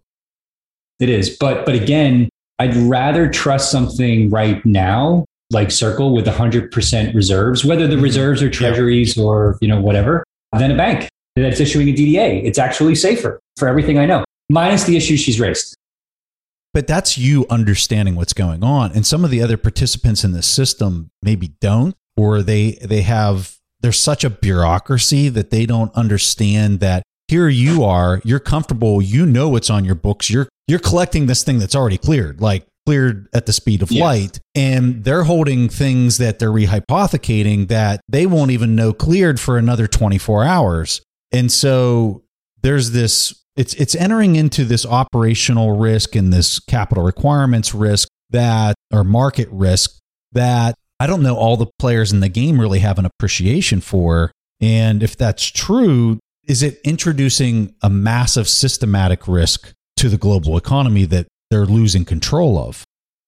C: It is. But but again, I'd rather trust something right now, like Circle with one hundred percent reserves, whether the reserves are treasuries yeah. or, you know, whatever, than a bank that's issuing a D D A. It's actually safer for everything I know, minus the issues she's raised.
B: But that's you understanding what's going on. And some of the other participants in this system maybe don't, or they they have, there's such a bureaucracy that they don't understand that here you are, you're comfortable, you know what's on your books, you're you're collecting this thing that's already cleared, like cleared at the speed of yeah. light, and they're holding things that they're rehypothecating that they won't even know cleared for another twenty-four hours. And so there's this, it's it's entering into this operational risk and this capital requirements risk that, or market risk that I don't know all the players in the game really have an appreciation for. And if that's true, is it introducing a massive systematic risk to the global economy that they're losing control of?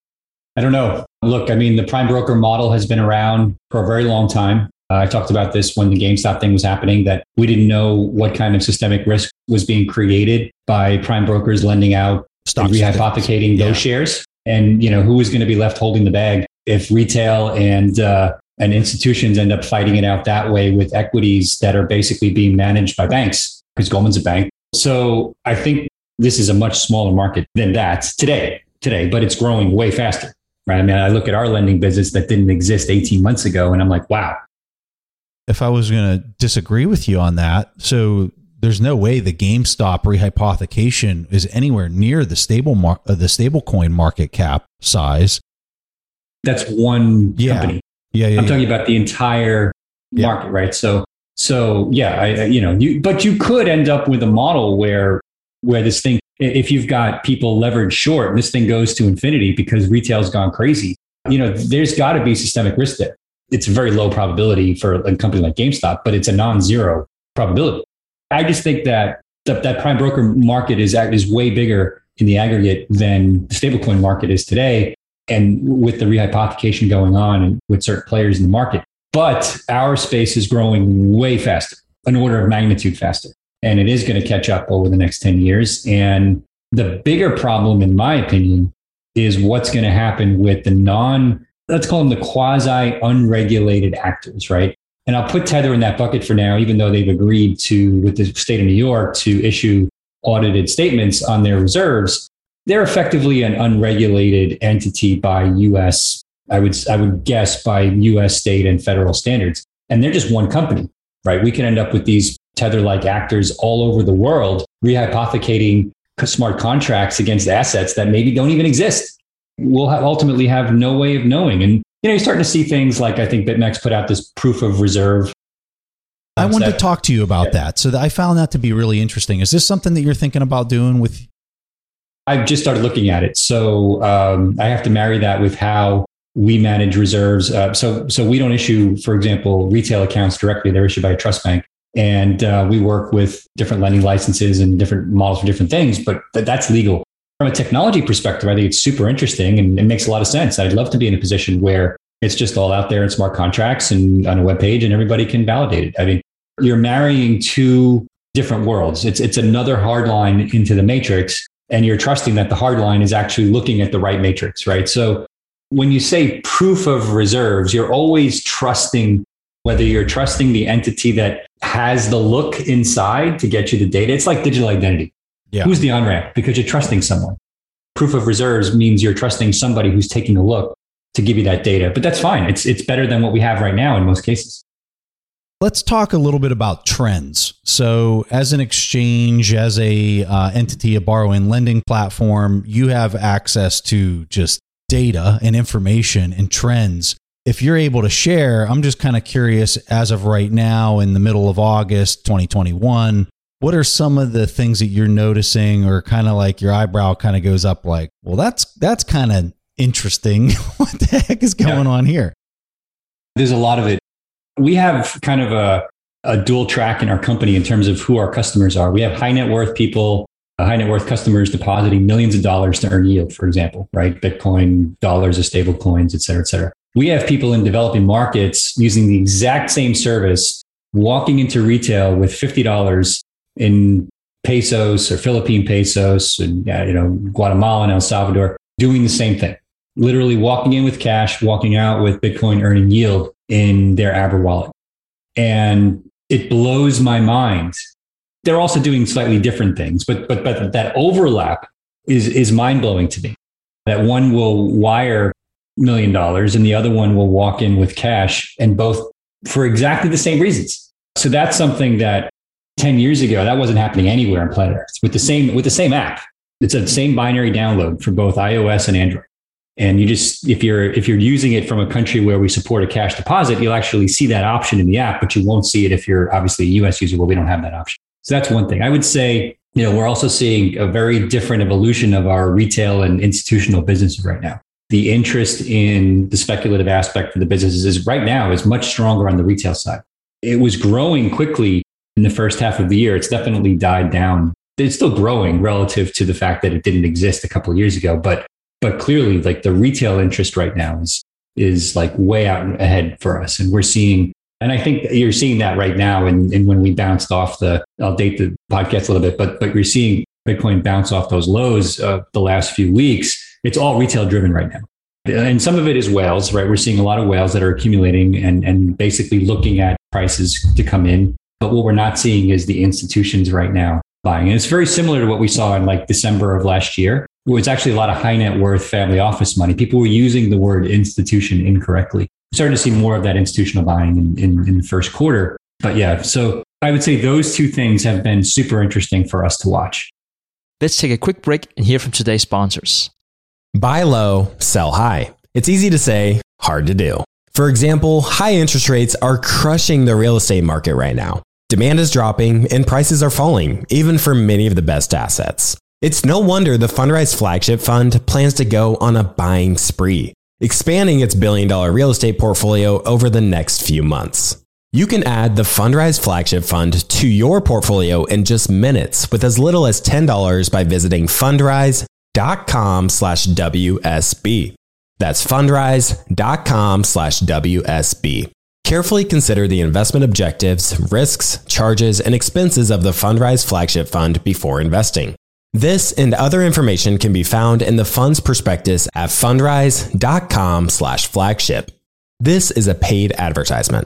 C: I don't know. Look, I mean, the prime broker model has been around for a very long time. Uh, I talked about this when the GameStop thing was happening, that we didn't know what kind of systemic risk was being created by prime brokers lending out, stocks, rehypothecating yeah. those shares. And, you know, who was going to be left holding the bag if retail and uh, and institutions end up fighting it out that way with equities that are basically being managed by banks, because Goldman's a bank. So I think this is a much smaller market than that today, today, but it's growing way faster, right? I mean, I look at our lending business that didn't exist eighteen months ago, and I'm like, wow.
B: If I was going to disagree with you on that, so there's no way the GameStop rehypothecation is anywhere near the stable mar- uh, the stablecoin market cap size.
C: That's one
B: yeah.
C: company.
B: Yeah, yeah.
C: I'm
B: yeah.
C: talking about the entire
B: yeah.
C: market, right? So, So yeah, I, you know, you, but you could end up with a model where, where this thing, if you've got people leveraged short and this thing goes to infinity because retail's gone crazy, you know, there's got to be systemic risk there. It's a very low probability for a company like GameStop, but it's a non-zero probability. I just think that the, that prime broker market is, is way bigger in the aggregate than the stablecoin market is today. And with the rehypothecation going on and with certain players in the market, but our space is growing way faster, an order of magnitude faster. And it is going to catch up over the next ten years. And the bigger problem, in my opinion, is what's going to happen with the non, let's call them the quasi unregulated actors, right? And I'll put Tether in that bucket for now, even though they've agreed to, with the state of New York, to issue audited statements on their reserves. They're effectively an unregulated entity by U S, I would, I would guess by U S state and federal standards. And they're just one company, right? We can end up with these Tether-like actors all over the world, rehypothecating smart contracts against assets that maybe don't even exist. We'll have, ultimately have no way of knowing. And, you know, you're starting to see things like, I think BitMEX put out this proof of reserve.
B: I wanted to talk to you about yeah. that. So that I found that to be really interesting. Is this something that you're thinking about doing with?
C: I've just started looking at it. So um, I have to marry that with how we manage reserves. Uh, so, so we don't issue, for example, retail accounts directly. They're issued by a trust bank. And uh, we work with different lending licenses and different models for different things, but th- that's legal. From a technology perspective, I think it's super interesting and it makes a lot of sense. I'd love to be in a position where it's just all out there in smart contracts and on a web page and everybody can validate it. I mean, you're marrying two different worlds. It's, it's another hard line into the matrix, and you're trusting that the hard line is actually looking at the right matrix, right? So when you say proof of reserves, you're always trusting, whether you're trusting the entity that has the look inside to get you the data. It's like digital identity. Yeah. Who's the on-ramp? Because you're trusting someone. Proof of reserves means you're trusting somebody who's taking a look to give you that data. But that's fine. It's it's better than what we have right now in most cases.
B: Let's talk a little bit about trends. So as an exchange, as a uh, entity, a borrowing lending platform, you have access to just data and information and trends. If you're able to share, I'm just kind of curious, as of right now, in the middle of August twenty twenty-one, what are some of the things that you're noticing, or kind of like your eyebrow kind of goes up like, well, that's that's kind of interesting. What the heck is going yeah. on here?
C: There's a lot of it. We have kind of a, a dual track in our company in terms of who our customers are. We have high net worth people, uh, high net worth customers depositing millions of dollars to earn yield, for example, right? Bitcoin, dollars as stable coins, et cetera, et cetera. We have people in developing markets using the exact same service, walking into retail with fifty dollars in pesos or Philippine pesos and, you know, Guatemala and El Salvador, doing the same thing. Literally walking in with cash, walking out with Bitcoin, earning yield in their Aber wallet. And it blows my mind. They're also doing slightly different things, but but but that overlap is is mind-blowing to me. That one will wire million dollars and the other one will walk in with cash, and both for exactly the same reasons. So that's something that ten years ago, that wasn't happening anywhere on planet Earth with the same, with the same app. It's a same binary download for both iOS and Android. And you just, if you're, if you're using it from a country where we support a cash deposit, you'll actually see that option in the app, but you won't see it if you're obviously a U S user where we don't have that option. So that's one thing. I would say, you know, we're also seeing a very different evolution of our retail and institutional businesses right now. The interest in the speculative aspect of the businesses is right now is much stronger on the retail side. It was growing quickly in the first half of the year. It's definitely died down. It's still growing relative to the fact that it didn't exist a couple of years ago. But but clearly, like the retail interest right now is is like way out ahead for us. And we're seeing, and I think you're seeing that right now. And, and when we bounced off the, I'll date the podcast a little bit, but but you're seeing Bitcoin bounce off those lows uh, the last few weeks. It's all retail driven right now. And some of it is whales, right? We're seeing a lot of whales that are accumulating and, and basically looking at prices to come in. But what we're not seeing is the institutions right now buying. And it's very similar to what we saw in like December of last year. It was actually a lot of high net worth family office money. People were using the word institution incorrectly. We're starting to see more of that institutional buying in, in, in the first quarter. But yeah, so I would say those two things have been super interesting for us to watch.
D: Let's take a quick break and hear from today's sponsors.
F: Buy low, sell high. It's easy to say, hard to do. For example, high interest rates are crushing the real estate market right now. Demand is dropping and prices are falling, even for many of the best assets. It's no wonder the Fundrise Flagship Fund plans to go on a buying spree, expanding its billion dollar real estate portfolio over the next few months. You can add the Fundrise Flagship Fund to your portfolio in just minutes with as little as ten dollars by visiting fundrise.com slash WSB. That's fundrise.com slash WSB. Carefully consider the investment objectives, risks, charges, and expenses of the Fundrise Flagship Fund before investing. This and other information can be found in the fund's prospectus at fundrise.com slash flagship. This is a paid advertisement.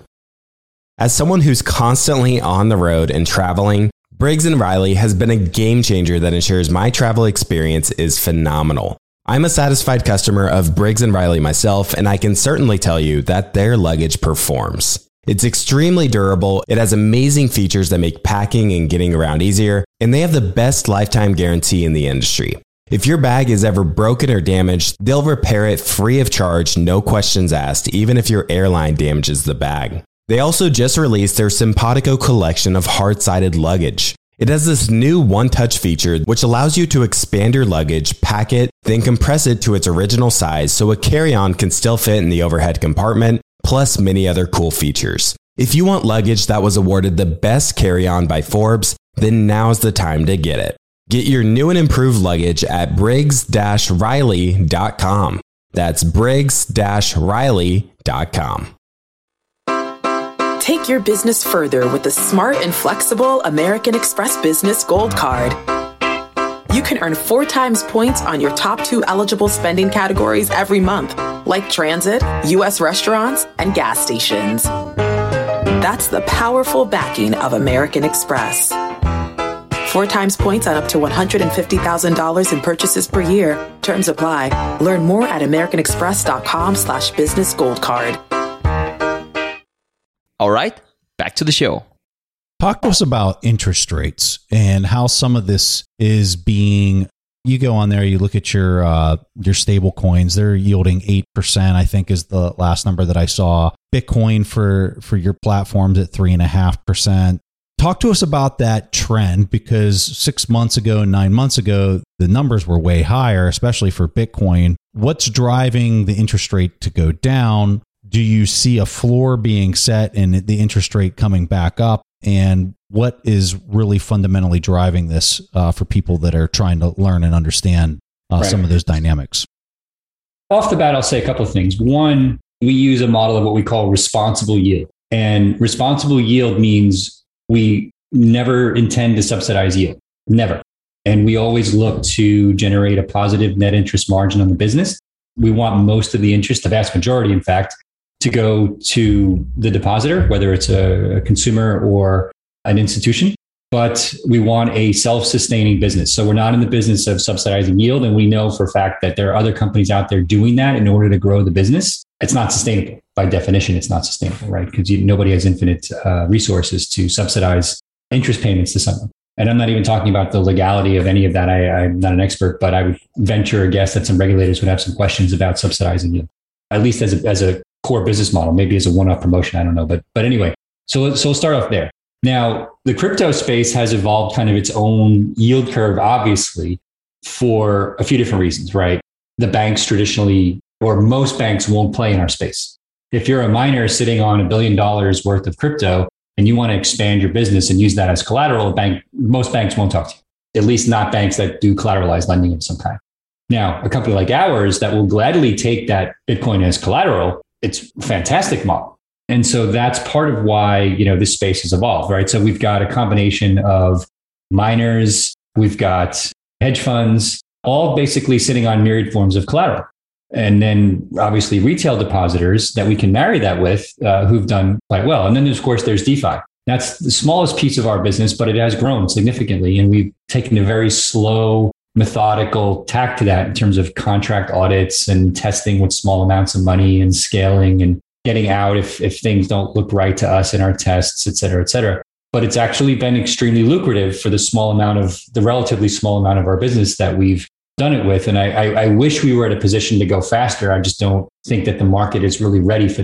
F: As someone who's constantly on the road and traveling, Briggs and Riley has been a game changer that ensures my travel experience is phenomenal. I'm a satisfied customer of Briggs and Riley myself, and I can certainly tell you that their luggage performs. It's extremely durable, it has amazing features that make packing and getting around easier, and they have the best lifetime guarantee in the industry. If your bag is ever broken or damaged, they'll repair it free of charge, no questions asked, even if your airline damages the bag. They also just released their Simpatico collection of hard-sided luggage. It has this new one-touch feature which allows you to expand your luggage, pack it, then compress it to its original size so a carry-on can still fit in the overhead compartment, plus many other cool features. If you want luggage that was awarded the best carry-on by Forbes, then now's the time to get it. Get your new and improved luggage at briggs dash riley dot com. That's briggs dash riley dot com.
G: Take your business further with the smart and flexible American Express Business Gold Card. You can earn four times points on your top two eligible spending categories every month, like transit, U S restaurants, and gas stations. That's the powerful backing of American Express. Four times points on up to one hundred fifty thousand dollars in purchases per year. Terms apply. Learn more at americanexpress.com slash business gold card.
D: All right, back to the show.
B: Talk to us about interest rates and how some of this is being, you go on there, you look at your uh, your stable coins, they're yielding eight percent, I think is the last number that I saw. Bitcoin for, for your platforms at three point five percent. Talk to us about that trend, because six months ago, nine months ago, the numbers were way higher, especially for Bitcoin. What's driving the interest rate to go down? Do you see a floor being set and the interest rate coming back up? And what is really fundamentally driving this uh, for people that are trying to learn and understand uh, right. some of those dynamics?
C: Off the bat, I'll say a couple of things. One, we use a model of what we call responsible yield. And responsible yield means we never intend to subsidize yield. Never. And we always look to generate a positive net interest margin on the business. We want most of the interest, the vast majority, in fact, to go to the depositor, whether it's a consumer or an institution. But we want a self-sustaining business. So we're not in the business of subsidizing yield. And we know for a fact that there are other companies out there doing that in order to grow the business. It's not sustainable. By definition, it's not sustainable, right? Because nobody has infinite uh, resources to subsidize interest payments to someone. And I'm not even talking about the legality of any of that. I, I'm not an expert, but I would venture a guess that some regulators would have some questions about subsidizing yield, at least as a, as a core business model, maybe as a one-off promotion. I don't know. But but anyway, so, so we'll start off there. Now, the crypto space has evolved kind of its own yield curve, obviously, for a few different reasons, right? The banks traditionally, or most banks, won't play in our space. If you're a miner sitting on a billion dollars worth of crypto and you want to expand your business and use that as collateral, bank, most banks won't talk to you, at least not banks that do collateralized lending of some kind. Now, a company like ours that will gladly take that Bitcoin as collateral, it's a fantastic model. And so that's part of why, you know, this space has evolved, right? So we've got a combination of miners, we've got hedge funds, all basically sitting on myriad forms of collateral. And then obviously retail depositors that we can marry that with, uh, who've done quite well. And then of course there's DeFi. That's the smallest piece of our business, but it has grown significantly. And we've taken a very slow, methodical tack to that in terms of contract audits and testing with small amounts of money and scaling and getting out if, if things don't look right to us in our tests, et cetera, et cetera. But it's actually been extremely lucrative for the small amount of the relatively small amount of our business that we've done it with. And I, I, I wish we were at a position to go faster. I just don't think that the market is really ready for that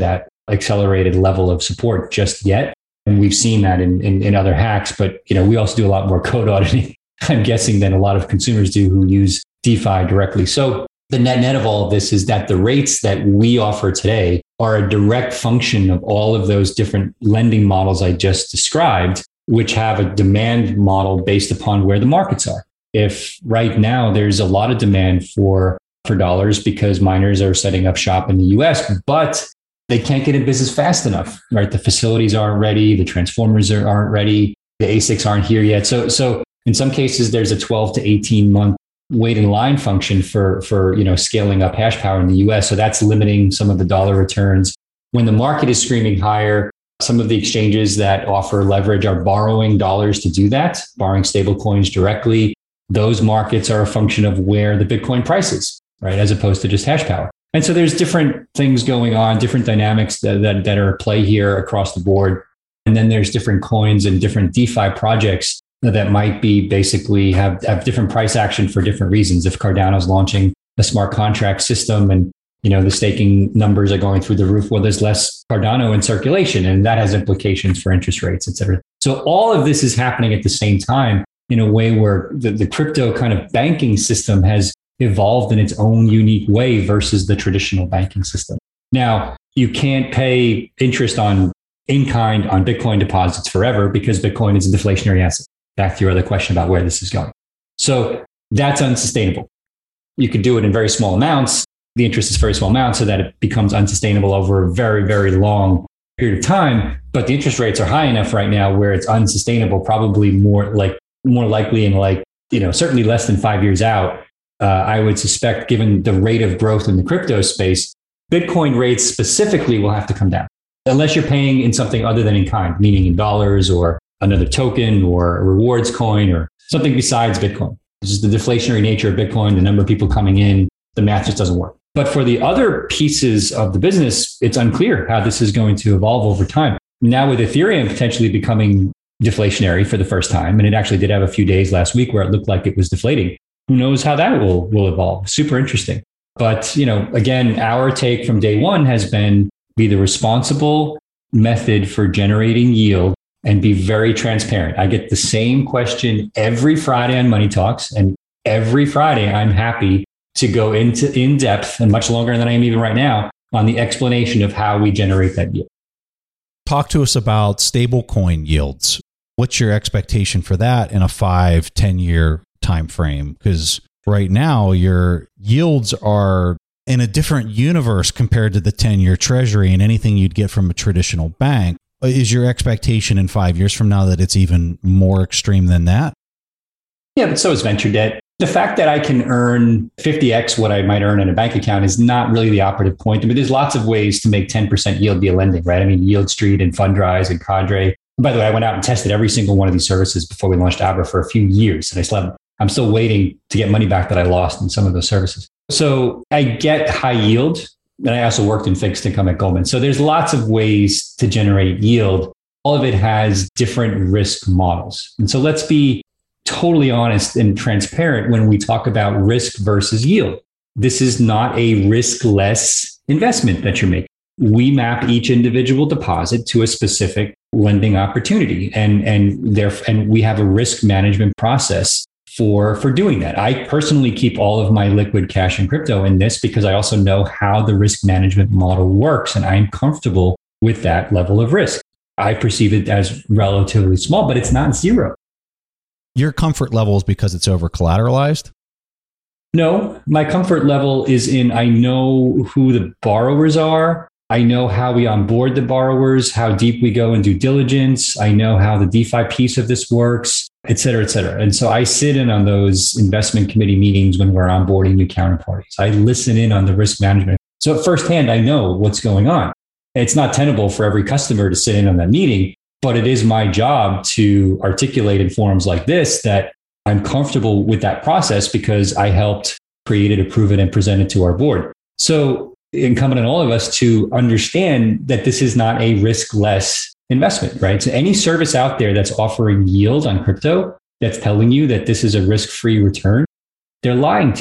C: accelerated level of support just yet. And we've seen that in, in, in other hacks, but you know, we also do a lot more code auditing, I'm guessing, than a lot of consumers do who use DeFi directly. So the net net of all of this is that the rates that we offer today are a direct function of all of those different lending models I just described, which have a demand model based upon where the markets are. If right now there's a lot of demand for, for dollars because miners are setting up shop in the U S, but they can't get in business fast enough, right? The facilities aren't ready. The transformers are, aren't ready. The A SICs aren't here yet. So, so in some cases, there's a twelve to eighteen month wait in line function for, for, you know, scaling up hash power in the U S. So that's limiting some of the dollar returns. When the market is screaming higher, some of the exchanges that offer leverage are borrowing dollars to do that, borrowing stable coins directly. Those markets are a function of where the Bitcoin price is, right? As opposed to just hash power. And so there's different things going on, different dynamics that, that, that are at play here across the board. And then there's different coins and different DeFi projects that might be basically have, have different price action for different reasons. If Cardano's launching a smart contract system and, you know, the staking numbers are going through the roof, well, there's less Cardano in circulation, and that has implications for interest rates, et cetera. So all of this is happening at the same time in a way where the, the crypto kind of banking system has evolved in its own unique way versus the traditional banking system. Now, you can't pay interest on in kind on Bitcoin deposits forever because Bitcoin is a deflationary asset. Back to your other question about where this is going. So that's unsustainable. You could do it in very small amounts. The interest is very small amounts so that it becomes unsustainable over a very, very long period of time. But the interest rates are high enough right now where it's unsustainable, probably more like more likely in like, you know, certainly less than five years out. Uh, I would suspect, given the rate of growth in the crypto space, Bitcoin rates specifically will have to come down unless you're paying in something other than in kind, meaning in dollars or another token or a rewards coin or something besides Bitcoin. It's just the deflationary nature of Bitcoin, the number of people coming in, the math just doesn't work. But for the other pieces of the business, it's unclear how this is going to evolve over time. Now with Ethereum potentially becoming deflationary for the first time, and it actually did have a few days last week where it looked like it was deflating. Who knows how that will, will evolve? Super interesting. But, you know, again, our take from day one has been be the responsible method for generating yield and be very transparent. I get the same question every Friday on Money Talks, and every Friday I'm happy to go into in depth and much longer than I am even right now on the explanation of how we generate that yield.
B: Talk to us about stablecoin yields. What's your expectation for that in a five, ten year time frame? Because right now your yields are in a different universe compared to the ten year treasury and anything you'd get from a traditional bank. Is your expectation in five years from now that it's even more extreme than that?
C: Yeah, but so is venture debt. The fact that I can earn fifty x what I might earn in a bank account is not really the operative point. I mean, there's lots of ways to make ten percent yield via lending, right? I mean, Yield Street and Fundrise and Cadre. By the way, I went out and tested every single one of these services before we launched Abra for a few years. And I still have, I'm still waiting to get money back that I lost in some of those services. So I get high yield. And I also worked in fixed income at Goldman. So there's lots of ways to generate yield. All of it has different risk models. And so let's be totally honest and transparent when we talk about risk versus yield. This is not a riskless investment that you're making. We map each individual deposit to a specific lending opportunity, and and there and we have a risk management process for for doing that. I personally keep all of my liquid cash and crypto in this because I also know how the risk management model works, and I'm comfortable with that level of risk. I perceive it as relatively small, but it's not zero.
B: Your comfort level is because it's over collateralized?
C: No, my comfort level is in I know who the borrowers are. I know how we onboard the borrowers, how deep we go in due diligence. I know how the DeFi piece of this works, et cetera, et cetera. And so I sit in on those investment committee meetings when we're onboarding new counterparties. I listen in on the risk management. So firsthand, I know what's going on. It's not tenable for every customer to sit in on that meeting, but it is my job to articulate in forums like this that I'm comfortable with that process because I helped create it, approve it, and present it to our board. So incumbent on all of us to understand that this is not a riskless investment, right? So any service out there that's offering yield on crypto, that's telling you that this is a risk-free return, they're lying to you.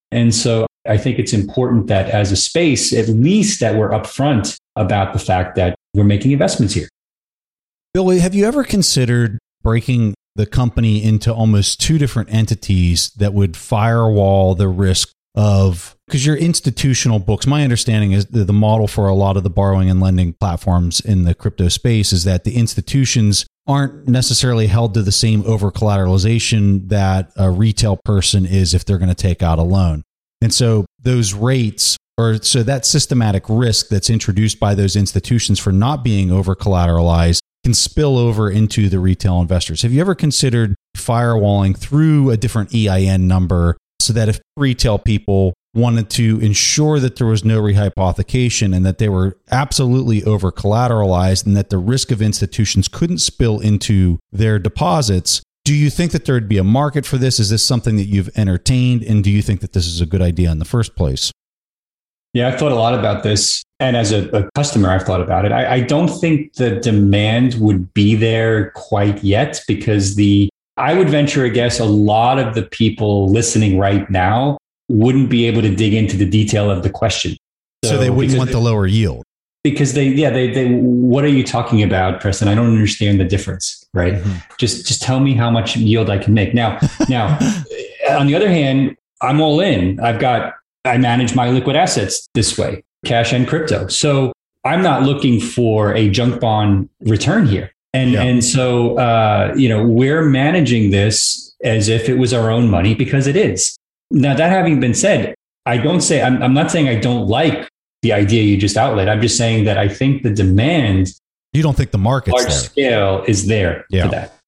C: And so I think it's important that as a space, at least that we're upfront about the fact that we're making investments here.
B: Billy, have you ever considered breaking the company into almost two different entities that would firewall the risk of, because your institutional books, my understanding is the, the model for a lot of the borrowing and lending platforms in the crypto space is that the institutions aren't necessarily held to the same over collateralization that a retail person is if they're going to take out a loan. And so those rates, or so that systematic risk that's introduced by those institutions for not being over collateralized can spill over into the retail investors. Have you ever considered firewalling through a different E I N number so that if retail people wanted to ensure that there was no rehypothecation and that they were absolutely over collateralized and that the risk of institutions couldn't spill into their deposits? Do you think that there'd be a market for this? Is this something that you've entertained? And do you think that this is a good idea in the first place?
C: Yeah, I've thought a lot about this. And as a, a customer, I've thought about it. I, I don't think the demand would be there quite yet because the, I would venture a guess, a lot of the people listening right now wouldn't be able to dig into the detail of the question.
B: So, so they wouldn't want the lower yield.
C: Because they, yeah, they, they, what are you talking about, Preston? I don't understand the difference, right? Mm-hmm. Just, just tell me how much yield I can make. Now, now, on the other hand, I'm all in. I've got, I manage my liquid assets this way, cash and crypto. So I'm not looking for a junk bond return here. And, yeah. and so, uh, you know, we're managing this as if it was our own money because it is. Now, that having been said, I don't say, I'm, I'm not saying I don't like the idea you just outlined. I'm just saying that I think the demand,
B: you don't think the market's
C: large
B: there.
C: Scale is there
B: yeah.
C: for that.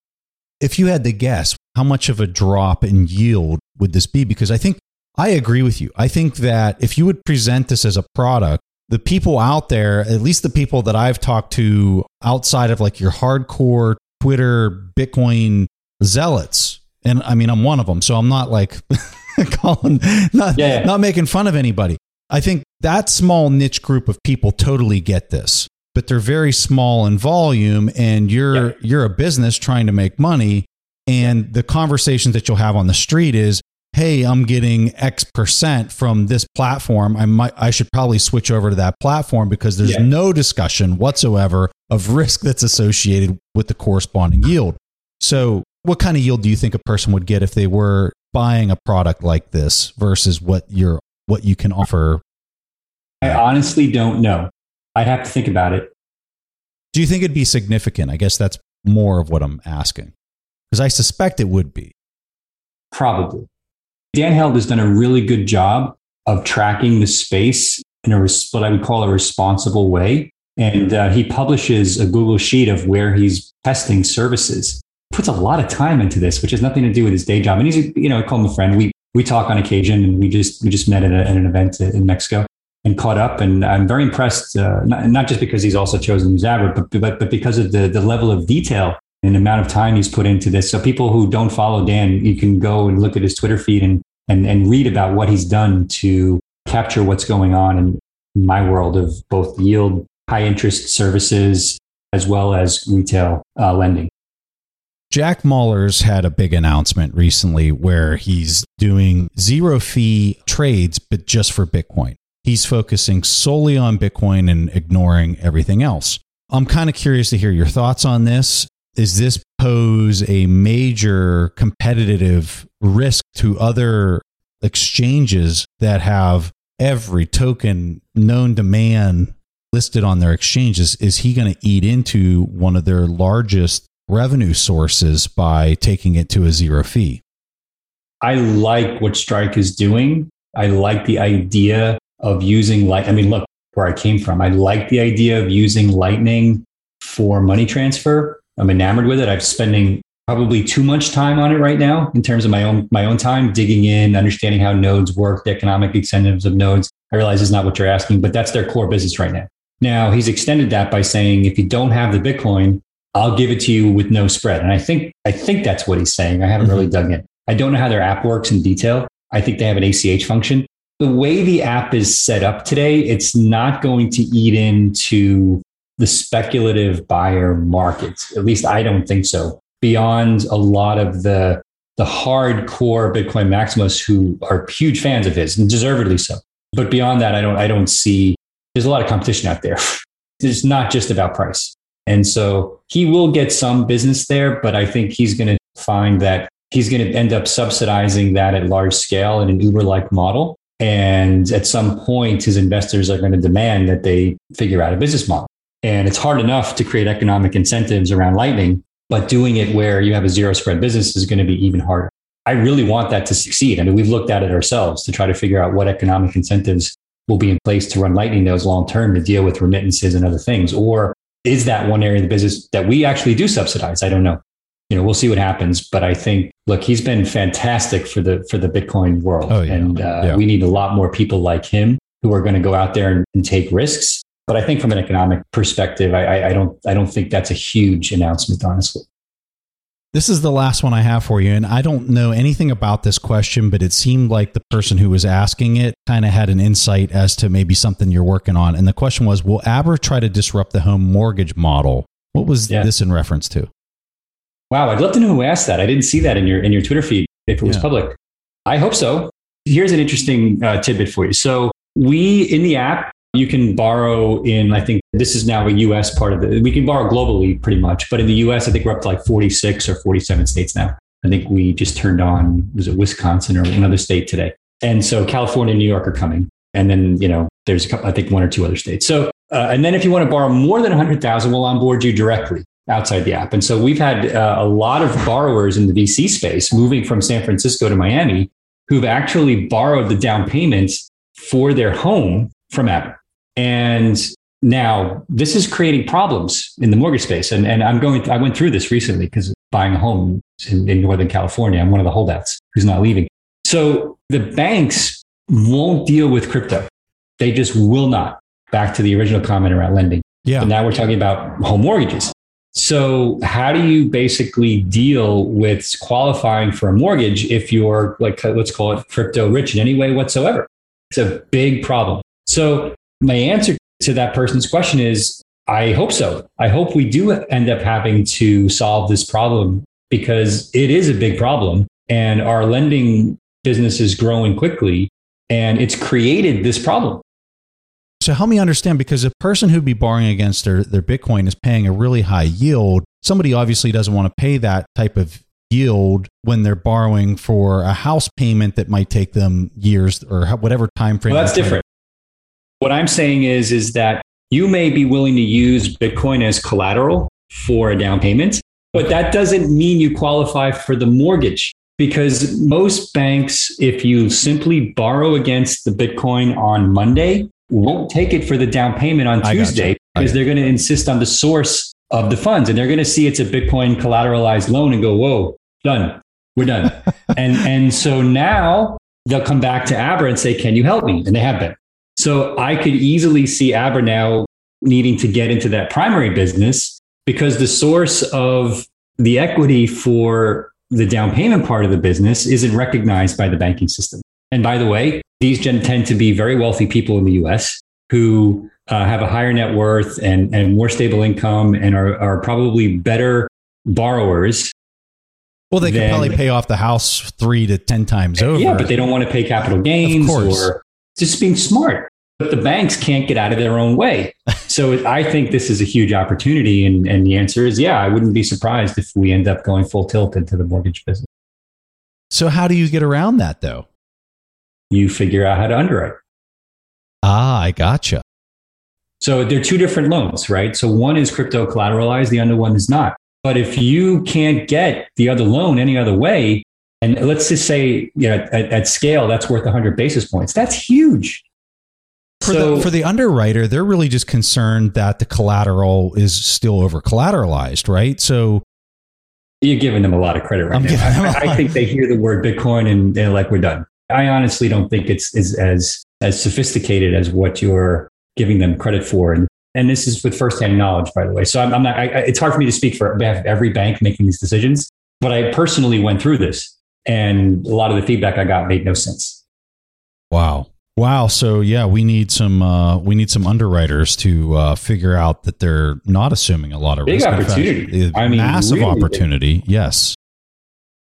B: If you had to guess, how much of a drop in yield would this be? Because I think I agree with you. I think that if you would present this as a product, the people out there, at least the people that I've talked to outside of like your hardcore Twitter Bitcoin zealots, and I mean, I'm one of them, so I'm not like calling, not, yeah, yeah. not making fun of anybody. I think that small niche group of people totally get this, but they're very small in volume, and you're yeah. you're a business trying to make money, and the conversations that you'll have on the street is, hey, I'm getting X percent from this platform. I might, I should probably switch over to that platform because there's yeah. no discussion whatsoever of risk that's associated with the corresponding yield. So what kind of yield do you think a person would get if they were buying a product like this versus what you're, what you can offer?
C: I honestly don't know. I'd have to think about it.
B: Do you think it'd be significant? I guess that's more of what I'm asking, because I suspect it would be.
C: Probably. Dan Held has done a really good job of tracking the space in a what I would call a responsible way. And uh, he publishes a Google Sheet of where he's testing services. Puts a lot of time into this, which has nothing to do with his day job. And he's, you know, I call him a friend. We we talk on occasion, and we just we just met at, a, at an event in Mexico and caught up. And I'm very impressed, uh, not, not just because he's also chosen to use Avid, but, but but because of the the level of detail and the amount of time he's put into this. So people who don't follow Dan, you can go and look at his Twitter feed and and and read about what he's done to capture what's going on in my world of both yield, high interest services, as well as retail uh, lending.
B: Jack Mallers had a big announcement recently where he's doing zero fee trades, but just for Bitcoin. He's focusing solely on Bitcoin and ignoring everything else. I'm kind of curious to hear your thoughts on this. Does this pose a major competitive risk to other exchanges that have every token known to man listed on their exchanges? Is he going to eat into one of their largest revenue sources by taking it to a zero fee?
C: I like what Strike is doing. I like the idea of using light. I mean, look where I came from. I like the idea of using Lightning for money transfer. I'm enamored with it. I'm spending probably too much time on it right now in terms of my own my own time, digging in, understanding how nodes work, the economic incentives of nodes. I realize it's not what you're asking, but that's their core business right now. Now, he's extended that by saying, if you don't have the Bitcoin, I'll give it to you with no spread. And I think I think that's what he's saying. I haven't mm-hmm. really dug in. I don't know how their app works in detail. I think they have an A C H function. The way the app is set up today, it's not going to eat into the speculative buyer market. At least I don't think so. Beyond a lot of the the hardcore Bitcoin maximalists who are huge fans of his, and deservedly so. But beyond that, I don't I don't see, there's a lot of competition out there. It's not just about price. And so he will get some business there, but I think he's going to find that he's going to end up subsidizing that at large scale in an Uber-like model. And at some point, his investors are going to demand that they figure out a business model. And it's hard enough to create economic incentives around Lightning, but doing it where you have a zero spread business is going to be even harder. I really want that to succeed. I mean, we've looked at it ourselves to try to figure out what economic incentives will be in place to run Lightning nodes long term to deal with remittances and other things. Or is that one area of the business that we actually do subsidize? I don't know. You know, we'll see what happens. But I think, look, he's been fantastic for the for the Bitcoin world. Oh, yeah. And uh, yeah. we need a lot more people like him who are going to go out there and, and take risks. But I think from an economic perspective, I, I, I don't I don't think that's a huge announcement, honestly.
E: This is the last one I have for you. And I don't know anything about this question, but it seemed like the person who was asking it kind of had an insight as to maybe something you're working on. And the question was, will Aber try to disrupt the home mortgage model? What was yeah. this in reference to?
C: Wow, I'd love to know who asked that. I didn't see that in your in your Twitter feed if it was yeah. public. I hope so. Here's an interesting uh, tidbit for you. So we, in the app, you can borrow in, I think this is now a U S part of it. We can borrow globally pretty much, but in the U S, I think we're up to like forty-six or forty-seven states now. I think we just turned on, was it Wisconsin or another state today? And so California and New York are coming. And then, you know, there's a couple, I think one or two other states. So, uh, and then if you want to borrow more than one hundred thousand, we'll onboard you directly outside the app. And so we've had uh, a lot of borrowers in the V C space moving from San Francisco to Miami who've actually borrowed the down payments for their home from Aber. And now this is creating problems in the mortgage space. And, and I'm going, I went through this recently because buying a home in, in Northern California, I'm one of the holdouts who's not leaving. So the banks won't deal with crypto. They just will not. Back to the original comment around lending. Yeah. But now we're talking about home mortgages. So how do you basically deal with qualifying for a mortgage if you're like, let's call it crypto rich in any way whatsoever? It's a big problem. So my answer to that person's question is, I hope so. I hope we do end up having to solve this problem because it is a big problem and our lending business is growing quickly and it's created this problem.
E: So help me understand, because a person who'd be borrowing against their, their Bitcoin is paying a really high yield. Somebody obviously doesn't want to pay that type of yield when they're borrowing for a house payment that might take them years or whatever time frame.
C: Well, that's different. What I'm saying is, is that you may be willing to use Bitcoin as collateral for a down payment, but that doesn't mean you qualify for the mortgage, because most banks, if you simply borrow against the Bitcoin on Monday, won't take it for the down payment on Tuesday because they're going to insist on the source of the funds, and they're going to see it's a Bitcoin collateralized loan and go, whoa, done. We're done. and, and so now they'll come back to Aber and say, can you help me? And they have been. So I could easily see Aber now needing to get into that primary business because the source of the equity for the down payment part of the business isn't recognized by the banking system. And by the way, these tend to be very wealthy people in the U S who uh, have a higher net worth and, and more stable income and are, are probably better borrowers.
E: Well, they than, can probably pay off the house three to ten times over.
C: Yeah, but they don't want to pay capital gains or just being smart. But the banks can't get out of their own way. So I think this is a huge opportunity. And, and the answer is, yeah, I wouldn't be surprised if we end up going full tilt into the mortgage business.
E: So how do you get around that, though?
C: You figure out how to underwrite.
E: Ah, I gotcha.
C: So they're two different loans, right? So one is crypto collateralized, the other one is not. But if you can't get the other loan any other way, and let's just say, you know, at, at scale, that's worth one hundred basis points. That's huge.
E: For,
C: so,
E: the, for the underwriter, they're really just concerned that the collateral is still over collateralized, right? So
C: you're giving them a lot of credit right I'm now. I, I think they hear the word Bitcoin and they're like, we're done. I honestly don't think it's is as as sophisticated as what you're giving them credit for. And and this is with firsthand knowledge, by the way. So I'm, I'm not. I, it's hard for me to speak for behalf of every bank making these decisions, but I personally went through this, and a lot of the feedback I got made no sense.
E: Wow. Wow. So yeah, we need some uh, we need some underwriters to uh, figure out that they're not assuming a lot of
C: big
E: risk.
C: opportunity.
E: I mean, massive really opportunity. Big. Yes.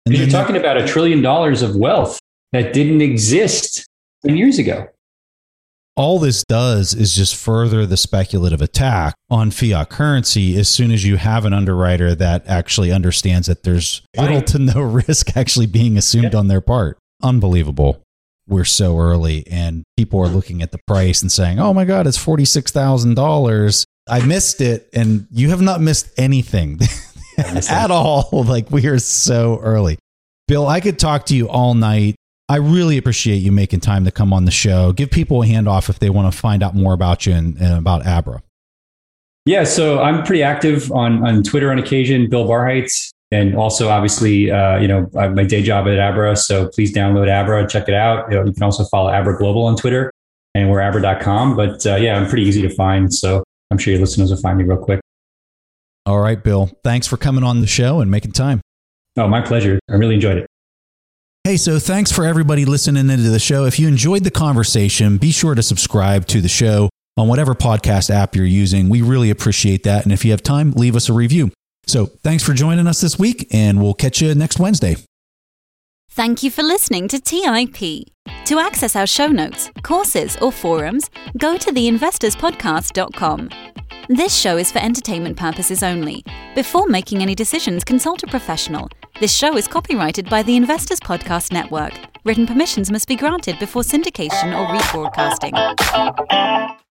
B: And
C: you're
B: then-
C: talking about a trillion dollars of wealth that didn't exist ten years ago.
B: all this does is just further the speculative attack on fiat currency as soon as you have an underwriter that actually understands that there's little to no risk actually being assumed on their part. Unbelievable. We're so early and people are looking at the price and saying, oh my God, it's forty-six thousand dollars. I missed it. And you have not missed anything at all. Like, we are so early. Bill, I could talk to you all night. I really appreciate you making time to come on the show. Give people a handoff if they want to find out more about you and, and about Abra.
C: Yeah, so I'm pretty active on, on Twitter on occasion, Bill Barhydt, and also obviously, uh, you know, I have my day job at Abra. So please download Abra, check it out. You know, you can also follow Abra Global on Twitter, and we're abra dot com. But uh, yeah, I'm pretty easy to find. So I'm sure your listeners will find me real quick.
B: All right, Bill. Thanks for coming on the show and making time.
C: Oh, my pleasure. I really enjoyed it.
B: Hey, so thanks for everybody listening into the show. If you enjoyed the conversation, be sure to subscribe to the show on whatever podcast app you're using. We really appreciate that. And if you have time, leave us a review. So thanks for joining us this week, and we'll catch you next Wednesday.
A: Thank you for listening to T I P. To access our show notes, courses, or forums, go to the investors podcast dot com. This show is for entertainment purposes only. Before making any decisions, consult a professional. This show is copyrighted by the Investors Podcast Network. Written permissions must be granted before syndication or rebroadcasting.